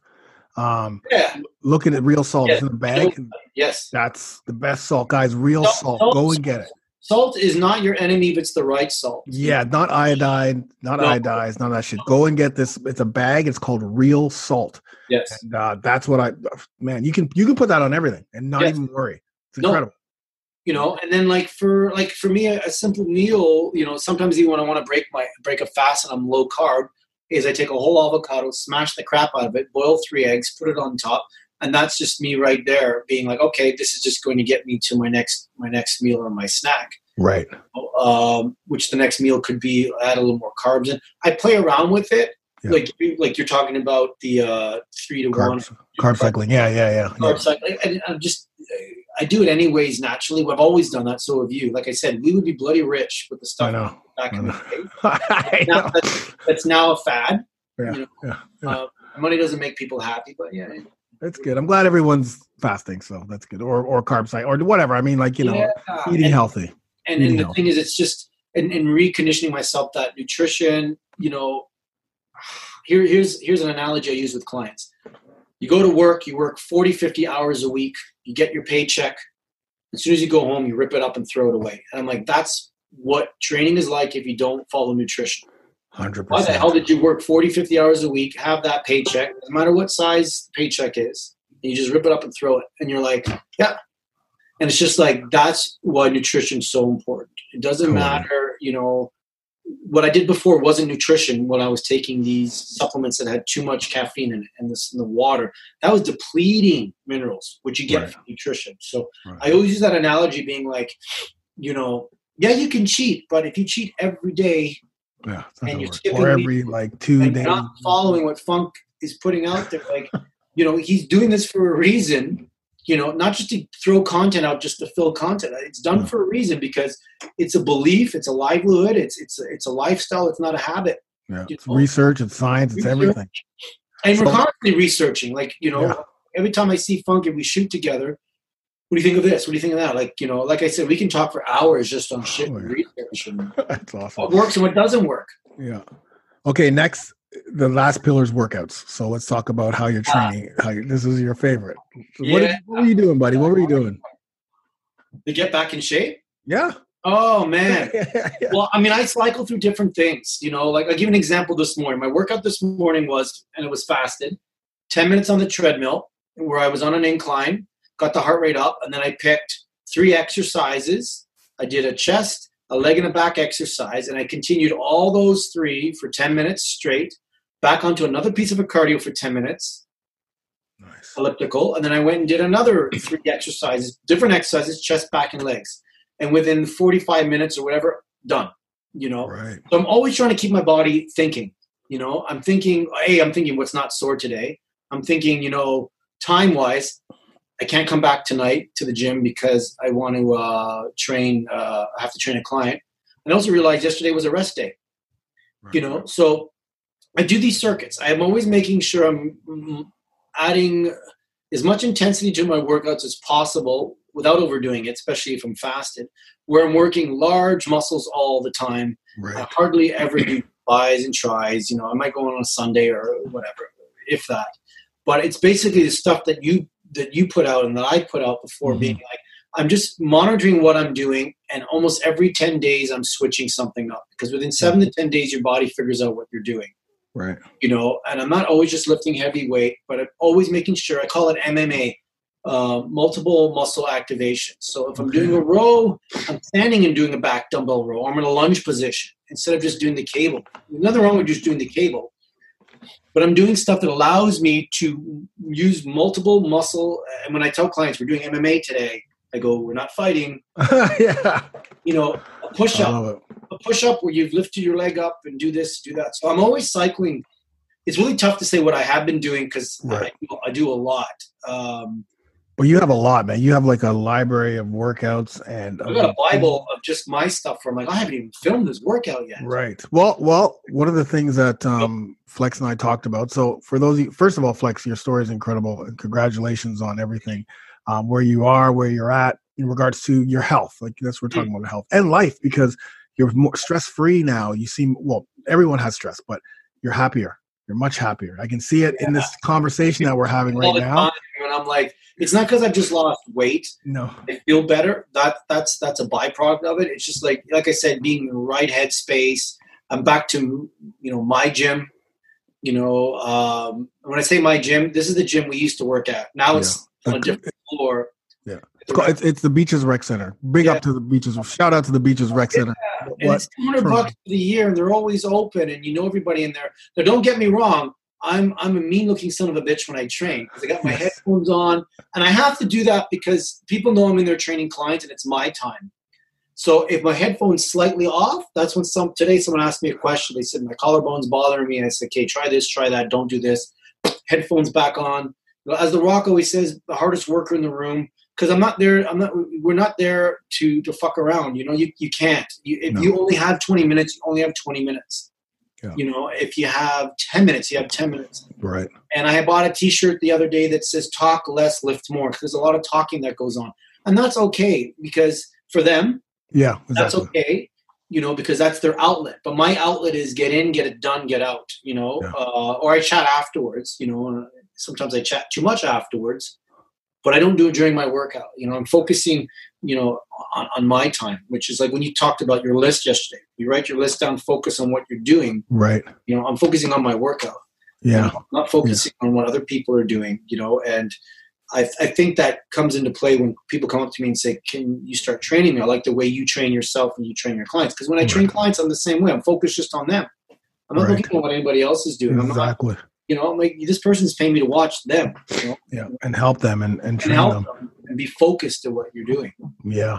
Looking at real salt in a bag. Yes. That's the best salt, guys. Real salt. Go and get it. Salt is not your enemy if it's the right salt. Yeah, not iodine, iodized, none of that shit. Go and get this. It's a bag. It's called real salt. Yes. And that's what you can put that on everything and not even worry. It's incredible. And then like for me, a simple meal, sometimes even when I want to break a fast and I'm low carb, is I take a whole avocado, smash the crap out of it, boil 3 eggs, put it on top. And that's just me right there being like, okay, this is just going to get me to my next meal or my snack. Right. Which the next meal could be add a little more carbs in. I play around with it. Yeah. Like you're talking about the 3 to 1. Carb cycling. Yeah. Carb cycling. And I do it anyways naturally. I've always done that. So have you. Like I said, we would be bloody rich with the stuff back in the day. That's now a fad. Yeah. Money doesn't make people happy, but yeah. That's good. I'm glad everyone's fasting, so that's good. Or carb cycle or whatever. I mean, eating healthy. And the thing is, it's just in reconditioning myself that nutrition. Here's an analogy I use with clients. You go to work, you work 40, 50 hours a week, you get your paycheck. As soon as you go home, you rip it up and throw it away. And I'm like, that's what training is like if you don't follow nutrition. 100%. Why the hell did you work 40, 50 hours a week, have that paycheck, no matter what size the paycheck is, and you just rip it up and throw it. And you're like, yeah. And it's just like, that's why nutrition is so important. It doesn't matter, what I did before wasn't nutrition when I was taking these supplements that had too much caffeine in it and the water. That was depleting minerals, which you get from nutrition. So I always use that analogy being like, you can cheat, but if you cheat every day, and you're skipping or every 2 days, not following what Funk is putting out there, he's doing this for a reason. Not just to throw content out just to fill content. It's done for a reason because it's a belief, it's a livelihood, it's a lifestyle, it's not a habit. Yeah, it's research, it's science, it's everything. And we're constantly researching. Every time I see Funk and we shoot together, what do you think of this? What do you think of that? Like I said, we can talk for hours just on shit and research and that's awesome. What works and what doesn't work. Yeah. Okay, next. The last pillar is workouts. So let's talk about how you're training. This is your favorite. So what were you doing, buddy? What were you doing? To get back in shape? Yeah. Oh, man. Well, I cycle through different things. I'll give you an example this morning. My workout this morning was fasted, 10 minutes on the treadmill where I was on an incline, got the heart rate up, and then I picked 3 exercises. I did a chest, a leg and a back exercise, and I continued all those 3 for 10 minutes straight, back onto another piece of a cardio for 10 minutes, elliptical, and then I went and did another 3 exercises, different exercises, chest, back, and legs. And within 45 minutes or whatever, done, Right. So I'm always trying to keep my body thinking, I'm thinking what's not sore today. I'm thinking, time-wise, I can't come back tonight to the gym because I want to train. I have to train a client. And I also realized yesterday was a rest day. Right. So I do these circuits. I'm always making sure I'm adding as much intensity to my workouts as possible without overdoing it, especially if I'm fasted, where I'm working large muscles all the time. Right. I hardly ever do bis and tris. I might go on a Sunday or whatever, if that. But it's basically the stuff that you put out and that I put out before, being like, I'm just monitoring what I'm doing, and almost every 10 days I'm switching something up, because within 7 to 10 days your body figures out what you're doing. Right. And I'm not always just lifting heavy weight, but I'm always making sure, I call it MMA, multiple muscle activation. So if I'm doing a row, I'm standing and doing a back dumbbell row. I'm in a lunge position instead of just doing the cable. There's nothing wrong with just doing the cable, but I'm doing stuff that allows me to use multiple muscle. And when I tell clients we're doing MMA today, I go, we're not fighting. Yeah. A push-up where you've lifted your leg up and do this, do that. So I'm always cycling. It's really tough to say what I have been doing, because I do a lot. Well, you have a lot, man. You have like a library of workouts, and I've got a Bible of just my stuff where I'm like, I haven't even filmed this workout yet. Right. Well, one of the things that Flex and I talked about. So for those of you, first of all, Flex, your story is incredible, and congratulations on everything, where you are, where you're at in regards to your health. Like, that's what we're talking about, health and life, because you're more stress-free now. You seem, well, everyone has stress, but you're happier. You're much happier. I can see it in this conversation that we're having right now. And I'm like, it's not because I've just lost weight. No, I feel better. That's a byproduct of it. It's just like I said, being in the right headspace. I'm back to my gym. When I say my gym, this is the gym we used to work at. Now it's on a different floor. Yeah, it's the Beaches Rec Center. Big up to the Beaches. Shout out to the Beaches Rec Center. And it's $200 for the year, and they're always open, and everybody in there. Now, don't get me wrong. I'm a mean-looking son of a bitch when I train, because I got my headphones on, and I have to do that because people know I'm in there training clients, and it's my time. So if my headphone's slightly off, that's when today someone asked me a question. They said my collarbone's bothering me, and I said, okay, try this, try that, don't do this. Headphones back on. As The Rock always says, the hardest worker in the room. Because we're not there to fuck around. You can't. If you only have 20 minutes, you only have 20 minutes. Yeah. If you have 10 minutes, you have 10 minutes. Right. And I bought a t-shirt the other day that says talk less, lift more. Because there's a lot of talking that goes on. And that's okay, because for them, exactly. That's okay, because that's their outlet. But my outlet is get in, get it done, get out, or I chat afterwards, sometimes I chat too much afterwards. But I don't do it during my workout. I'm focusing, on my time, which is like when you talked about your list yesterday. You write your list down, focus on what you're doing. Right. I'm focusing on my workout. Yeah. I'm not focusing on what other people are doing, and I think that comes into play when people come up to me and say, can you start training me? I like the way you train yourself and you train your clients. Because when I train clients, I'm the same way. I'm focused just on them. I'm not looking at what anybody else is doing. Exactly. I'm like, this person's paying me to watch them. Yeah, and help them and train them. And be focused to what you're doing. Yeah.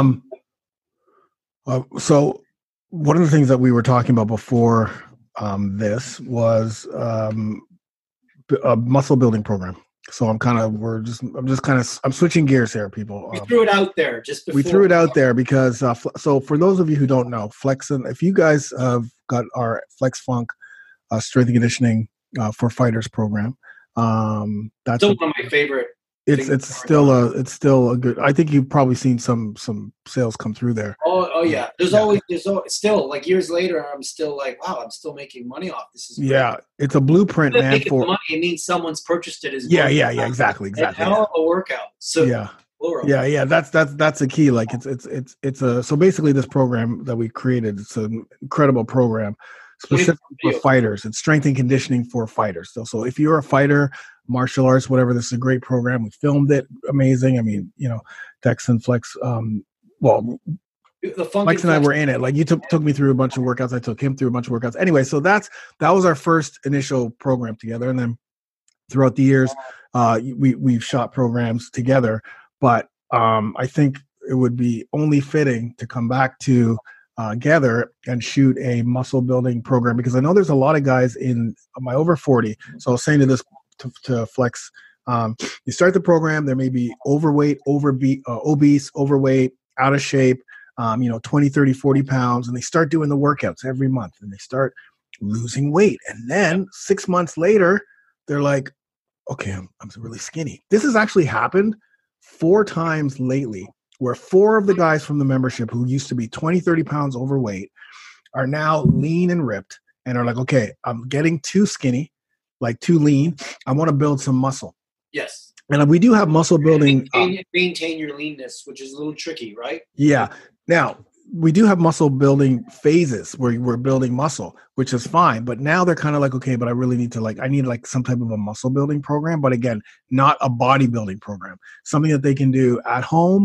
So one of the things that we were talking about before this was a muscle building program. So I'm switching gears here, people. We threw it out there just before. We threw it out there because, so for those of you who don't know, if you guys have got our Flex Funk strength and conditioning for fighters program, that's still one of my favorite. It's still a good. I think you've probably seen some sales come through there. Oh yeah. There's always still, like, years later, I'm still like, wow, I'm still making money off this. Is great. Yeah, it's a blueprint, man. For money, it means someone's purchased it as well. Yeah, exactly. Hell of a workout. So yeah. That's the key. Like it's a so basically this program that we created. It's an incredible program. Specific for fighters. It's strength and conditioning for fighters. So if you're a fighter, martial arts, whatever, this is a great program. We filmed it. Amazing. I mean, Dex and Flex, Flex and I were in it. Like, you took me through a bunch of workouts. I took him through a bunch of workouts. Anyway, so that was our first initial program together. And then throughout the years, we've shot programs together. But I think it would be only fitting to come back to together and shoot a muscle building program, because I know there's a lot of guys in my over 40. So I was saying to Flex, you start the program, there may be overweight, obese, overweight, out of shape, 20, 30, 40 pounds, and they start doing the workouts every month, and they start losing weight. And then 6 months later, they're like, okay, I'm really skinny. This has actually happened 4 times lately, where 4 of the guys from the membership who used to be 20, 30 pounds overweight are now lean and ripped and are like, okay, I'm getting too skinny, like too lean. I want to build some muscle. Yes. And we do have muscle building. Maintain your leanness, which is a little tricky, right? Yeah. Now, we do have muscle building phases where we're building muscle, which is fine. But now they're kind of like, okay, but I really need to I need some type of a muscle building program. But again, not a bodybuilding program, something that they can do at home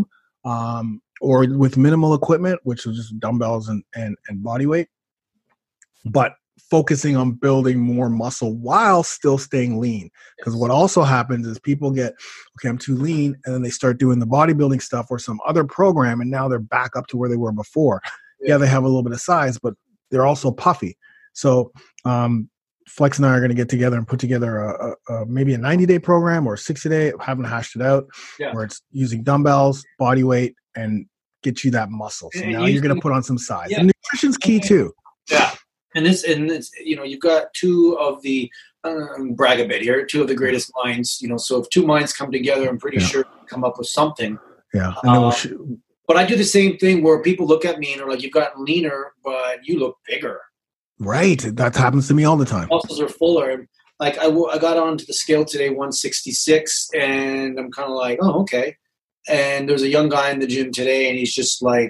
or with minimal equipment, which is just dumbbells and body weight. But focusing on building more muscle while still staying lean. Because what also happens is people get, okay, I'm too lean, and then they start doing the bodybuilding stuff or some other program, and now they're back up to where they were before. Yeah, they have a little bit of size, but they're also puffy. So Flex and I are going to get together and put together maybe a 90-day program or a 60-day. Haven't hashed it out, where it's using dumbbells, body weight, and get you that muscle. So now you're going to put on some size. And nutrition's key too. Yeah. And this, you've got 2 of the, brag a bit here, 2 of the greatest minds, so if 2 minds come together, I'm pretty sure we come up with something. Yeah. And but I do the same thing where people look at me and are like, you've gotten leaner, but you look bigger. Right. That happens to me all the time. Muscles are fuller. Like I got onto the scale today, 166, and I'm kind of like, oh, okay. And there's a young guy in the gym today, and he's just like,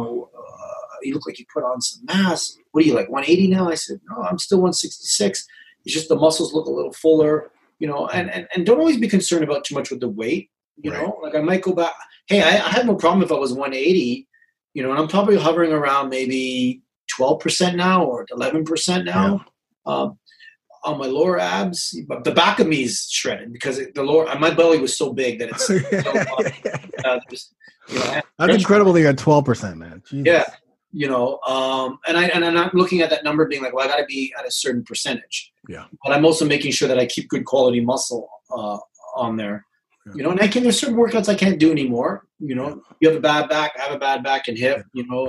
you look like you put on some mass. What are you, like 180 now? I said, no, I'm still 166. It's just the muscles look a little fuller, and don't always be concerned about too much with the weight, know, like I might go back. Hey, I have no problem if I was 180, and I'm probably hovering around maybe 12% now or 11% now. On my lower abs, but the back of me is shredded because my belly was so big that it's that's incredible that you had 12%, man. Jesus. Yeah. And I'm not looking at that number being like, well, I got to be at a certain percentage. Yeah. But I'm also making sure that I keep good quality muscle on there. And there's certain workouts I can't do anymore. You have a bad back, I have a bad back and hip.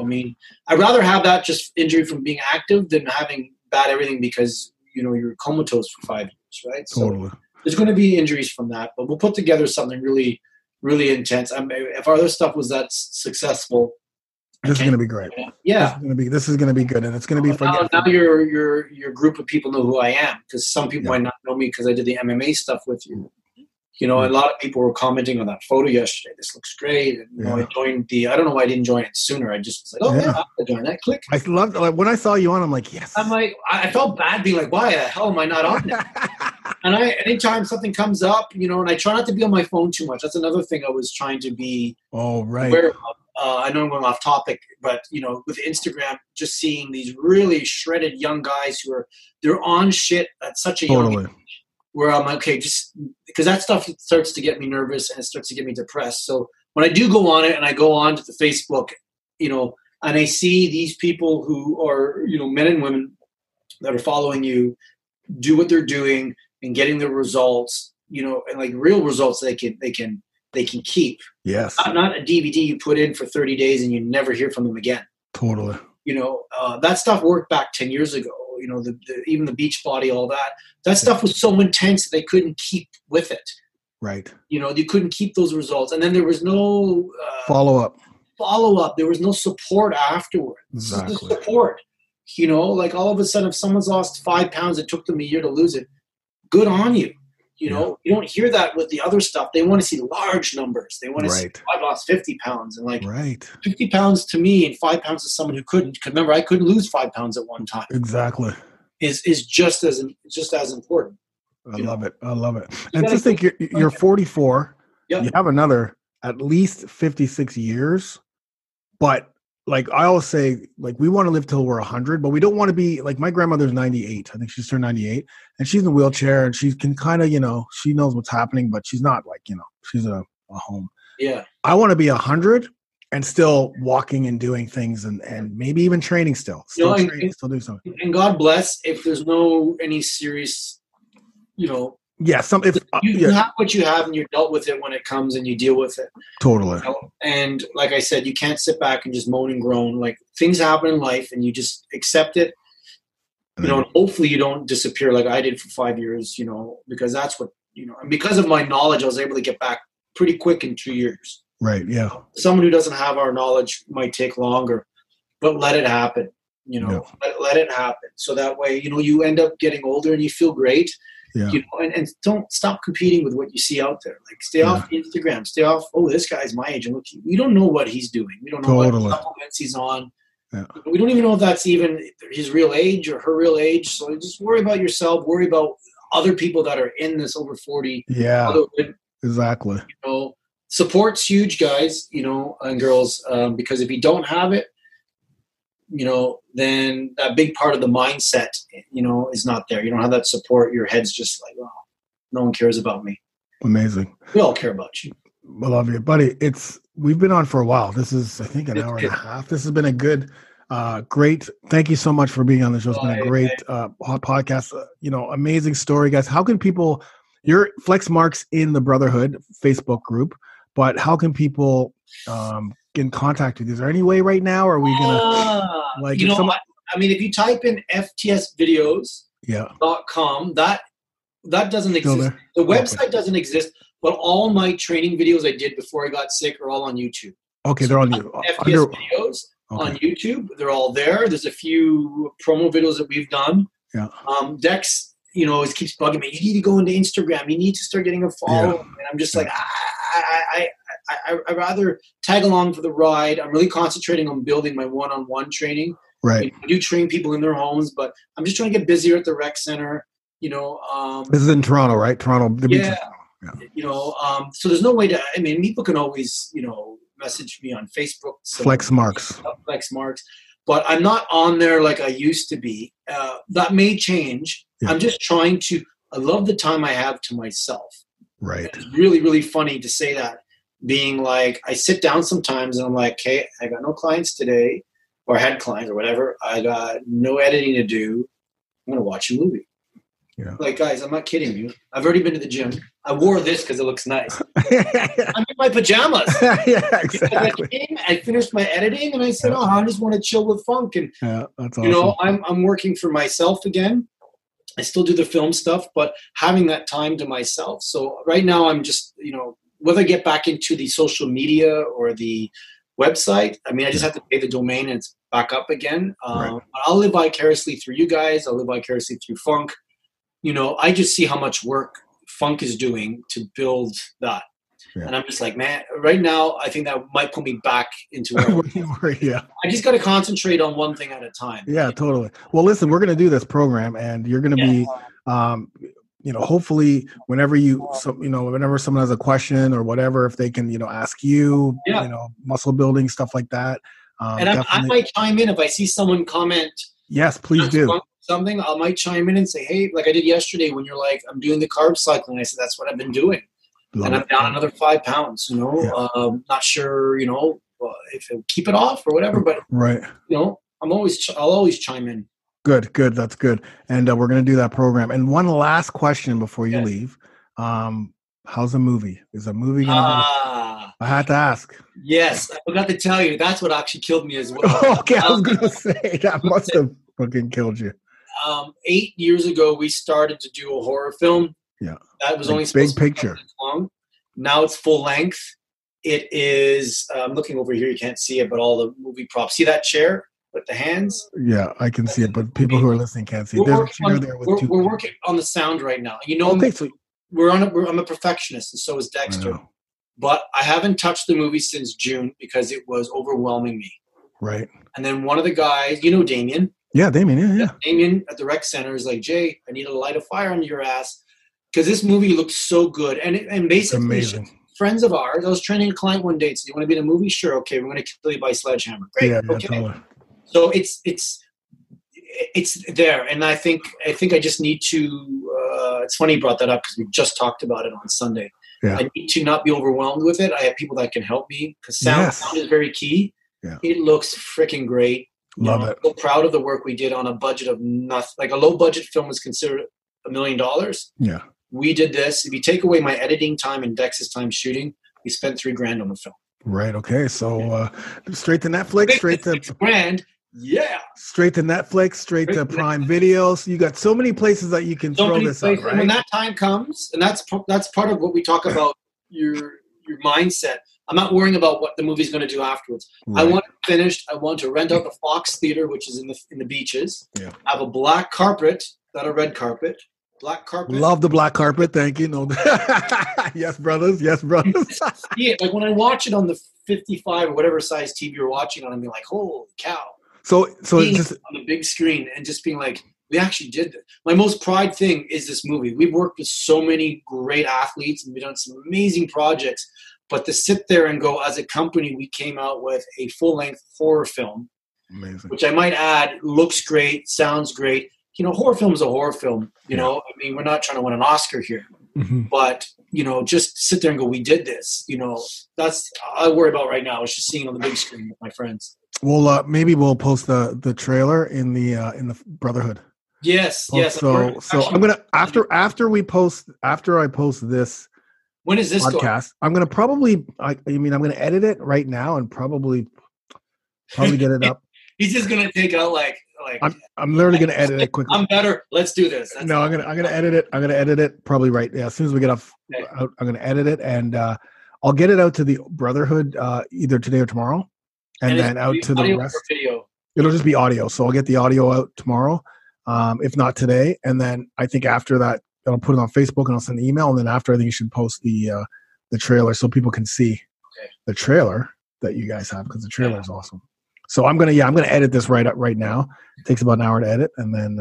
I'd rather have that just injury from being active than having bad everything because you're comatose for 5 years, right? Totally. So there's going to be injuries from that, but we'll put together something really, really intense. If our other stuff was that successful, this is going to be great. Yeah, this is going to be good, and it's going to be. Now your group of people know who I am because some people might not know me because I did the MMA stuff with you. A lot of people were commenting on that photo yesterday. This looks great. And, I joined I don't know why I didn't join it sooner. I just was like, I'll join that. Click. I loved when I saw you on. I'm like, yes. I'm like, I felt bad being like, why the hell am I not on it? And anytime something comes up, and I try not to be on my phone too much. That's another thing I was trying to be aware of. I know I'm going off topic, but with Instagram, just seeing these really shredded young guys they're on shit at such a young age. Where I'm like, okay, just because that stuff starts to get me nervous and it starts to get me depressed. So when I do go on it and I go on to the Facebook, and I see these people who are, men and women that are following you do what they're doing and getting the results, and like real results they can keep. Yes. Not a DVD you put in for 30 days and you never hear from them again. Totally. That stuff worked back 10 years ago. Even the Beachbody, all that stuff was so intense that they couldn't keep with it. Right. You couldn't keep those results. And then there was no follow-up. There was no support afterwards. Exactly. The support, like all of a sudden if someone's lost 5 pounds, it took them a year to lose it. Good on you. You don't hear that with the other stuff. They want to see large numbers. They want to see, I lost 50 pounds. And 50 pounds to me and 5 pounds to someone who couldn't. Remember, I couldn't lose 5 pounds at one time. Exactly. Is just as important. I love it. And just think you're 44. Yep. You have another at least 56 years. But like I always say, like we want to live till we're 100, but we don't want to be like my grandmother's 98. I think she's turned 98 and she's in a wheelchair and she can kind of, she knows what's happening, but she's not like, she's a home. Yeah. I want to be 100 and still walking and doing things and maybe even training still do something. And God bless if there's any serious, Yeah, you have what you have and you dealt with it when it comes and you deal with it. Totally. And like I said, you can't sit back and just moan and groan. Like things happen in life and you just accept it You know, and hopefully you don't disappear like I did for 5 years, you know, because that's what, you know, and because of my knowledge, I was able to get back pretty quick in 2 years. Right. Yeah. Someone who doesn't have our knowledge might take longer, but let it happen, you know, let it happen. So that way, you know, you end up getting older and you feel great, you know, and don't stop competing with what you see out there. Like stay off Instagram, stay off. Oh, this guy's my age. And look, we don't know what he's doing. We don't know what supplements he's on. Yeah. We don't even know if that's even his real age or her real age. So just worry about yourself. Worry about other people that are in this over 40. Yeah, exactly. You know, support's huge, guys, you know, and girls, because if you don't have it, you know, then that big part of the mindset, you know, is not there. You don't have that support. Your head's just like, oh, no one cares about me. Amazing. We all care about you. I love you, buddy. We've been on for a while. This is, I think, an hour and a half. This has been a good, great. Thank you so much for being on the show. It's been a great hot podcast. You know, amazing story, guys. How can people? You're Flex Marks in the Brotherhood Facebook group, but how can people get in contact with you? Is there any way right now? Or are we gonna you know? I mean, if you type in ftsvideos.com, that doesn't exist. The website doesn't exist. But all my training videos I did before I got sick are all on YouTube. Okay, they're on you. FTS videos on YouTube. They're all there. There's a few promo videos that we've done. Yeah. Dex, you know, always keeps bugging me. You need to go into Instagram. You need to start getting a follow. And I'm just like, I'd rather tag along for the ride. I'm really concentrating on building my one-on-one training. Right. You know, I do train people in their homes, but I'm just trying to get busier at the rec center. You know. This is in Toronto, right? Toronto. Yeah. You know, so there's no way to, I mean, people can always, you know, message me on Facebook. Flex Marks. Flex Marks. But I'm not on there like I used to be. That may change. Yeah. I'm just trying to, I love the time I have to myself. Right. It's really, really funny to say that, being like, I sit down sometimes and I'm like, okay, I got no clients today, or had clients or whatever. I got no editing to do. I'm going to watch a movie. Yeah. Like, guys, I'm not kidding you. I've already been to the gym. I wore this because it looks nice. I'm in my pajamas. Yeah, exactly. I finished my editing and I said, I just want to chill with Funk. And, that's awesome. You know, I'm working for myself again. I still do the film stuff, but having that time to myself. So right now I'm just, you know, whether I get back into the social media or the website, I mean, I just have to pay the domain and it's back up again. I'll live vicariously through you guys. I'll live vicariously through Funk. You know, I just see how much work Funk is doing to build that. Yeah. And I'm just like, man, right now, I think that might put me back into where I just got to concentrate on one thing at a time. Yeah, totally. Well, listen, we're going to do this program and you're going to be, you know, hopefully whenever whenever someone has a question or whatever, if they can, you know, ask you, you know, muscle building, stuff like that. And I might chime in if I see someone comment. Yes, please do. Something, I might chime in and say, hey, like I did yesterday when you're like, I'm doing the carb cycling. I said, that's what I've been doing. And I'm down another 5 pounds, you know, not sure, you know, if it'll keep it off or whatever, but you know, I'll always chime in. Good. That's good. And we're going to do that program. And one last question before you leave. How's the movie? Is the movie going to I had to ask. Yes. I forgot to tell you. That's what actually killed me as well. Okay. I was going to say that must have fucking killed you. 8 years ago, we started to do a horror film. Yeah. That was only big picture. Long. Now it's full length. It is, I'm looking over here. You can't see it, but all the movie props. See that chair with the hands? Yeah, I can see it, but people who are listening can't see it. There's a chair there with two. We're working on the sound right now. You know, I'm a perfectionist, and so is Dexter. But I haven't touched the movie since June because it was overwhelming me. Right. And then one of the guys, you know Damien. Yeah, Damien, yeah. Damien at the rec center is like, Jay, I need to light a fire under your ass because this movie looks so good. And basically, friends of ours, I was training a client one day and said, you want to be in a movie? Sure, okay, we're going to kill you by sledgehammer. Great, yeah, okay. Totally. So it's there, and I think I just need to. It's funny you brought that up because we just talked about it on Sunday. Yeah. I need to not be overwhelmed with it. I have people that can help me because sound is very key. Yeah. It looks freaking great. Love it. I'm so proud of the work we did on a budget of nothing. Like a low budget film was considered $1 million. Yeah. We did this. If you take away my editing time and Dex's time shooting, we spent $3,000 on the film. Right. Okay. So straight to Netflix. Straight to $6,000. Yeah. Straight to Netflix, straight to Prime Video. So you got so many places that you can throw this on, right? When that time comes, and that's part of what we talk about, your mindset. I'm not worrying about what the movie's going to do afterwards. Right. I want it finished. I want to rent out the Fox Theater, which is in the beaches. Yeah. I have a black carpet, not a red carpet. Black carpet. Love the black carpet. Thank you. No. Yes, brothers. Yes, brothers. Yeah, like when I watch it on the 55 or whatever size TV you're watching on, I'm like, holy cow. So it's just on the big screen and just being like, we actually did this. My most pride thing is this movie. We've worked with so many great athletes and we've done some amazing projects, but to sit there and go, as a company, we came out with a full-length horror film, amazing. Which I might add, looks great, sounds great. You know, horror film is a horror film. You know, I mean, we're not trying to win an Oscar here, but you know, just sit there and go, we did this. You know, that's all I worry about right now. Is just seeing it on the big screen with my friends. Well, maybe we'll post the trailer in the Brotherhood. Yes, yes. So I'm gonna after I post this. When is this podcast? I'm gonna probably. I'm gonna edit it right now and probably get it up. He's just gonna take out like. I'm literally gonna edit it quickly. I'm better. Let's do this. I'm gonna edit it. I'm gonna edit it probably right. Yeah, as soon as we get off, out, I'm gonna edit it and I'll get it out to the Brotherhood either today or tomorrow, and then out to the rest. Video. It'll just be audio, so I'll get the audio out tomorrow, if not today. And then I think after that, I'll put it on Facebook and I'll send an email. And then after, I think you should post the trailer so people can see the trailer that you guys have, because the trailer is awesome. So I'm gonna edit this right now. It takes about an hour to edit, and then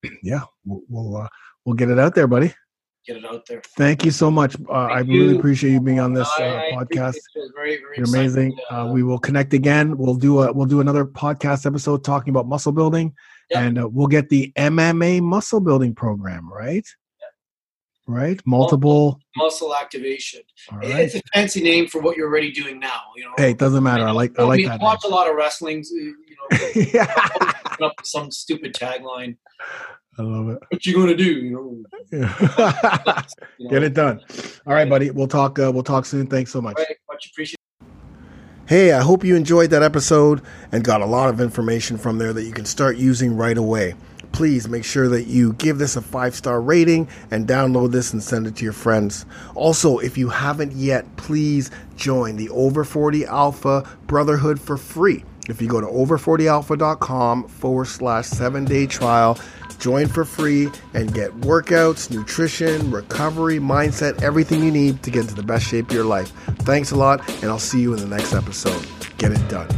we'll get it out there, buddy. Get it out there. Thank you so much. I really appreciate you being on this podcast. Very, very You're amazing. We will connect again. We'll do another podcast episode talking about muscle building, and we'll get the MMA muscle building program, right? Right, multiple muscle activation. Right. It's a fancy name for what you're already doing now. You know, hey, it doesn't matter. I like that. I watch a lot of wrestling. You know, up some stupid tagline. I love it. What you gonna do? You know, get it done. All right, buddy. We'll talk soon. Thanks so much. Right, much appreciated. Hey, I hope you enjoyed that episode and got a lot of information from there that you can start using right away. Please make sure that you give this a 5-star rating and download this and send it to your friends. Also, if you haven't yet, please join the Over 40 Alpha Brotherhood for free. If you go to over40alpha.com/7-day trial, join for free and get workouts, nutrition, recovery, mindset, everything you need to get into the best shape of your life. Thanks a lot, and I'll see you in the next episode. Get it done.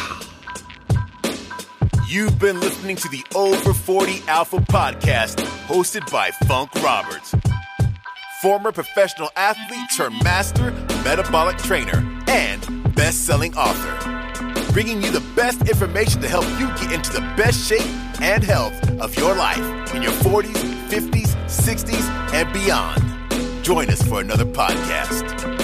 You've been listening to the Over 40 Alpha podcast, hosted by Funk Roberts, former professional athlete turned master metabolic trainer and best-selling author, bringing you the best information to help you get into the best shape and health of your life in your 40s, 50s, 60s, and beyond. Join us for another podcast.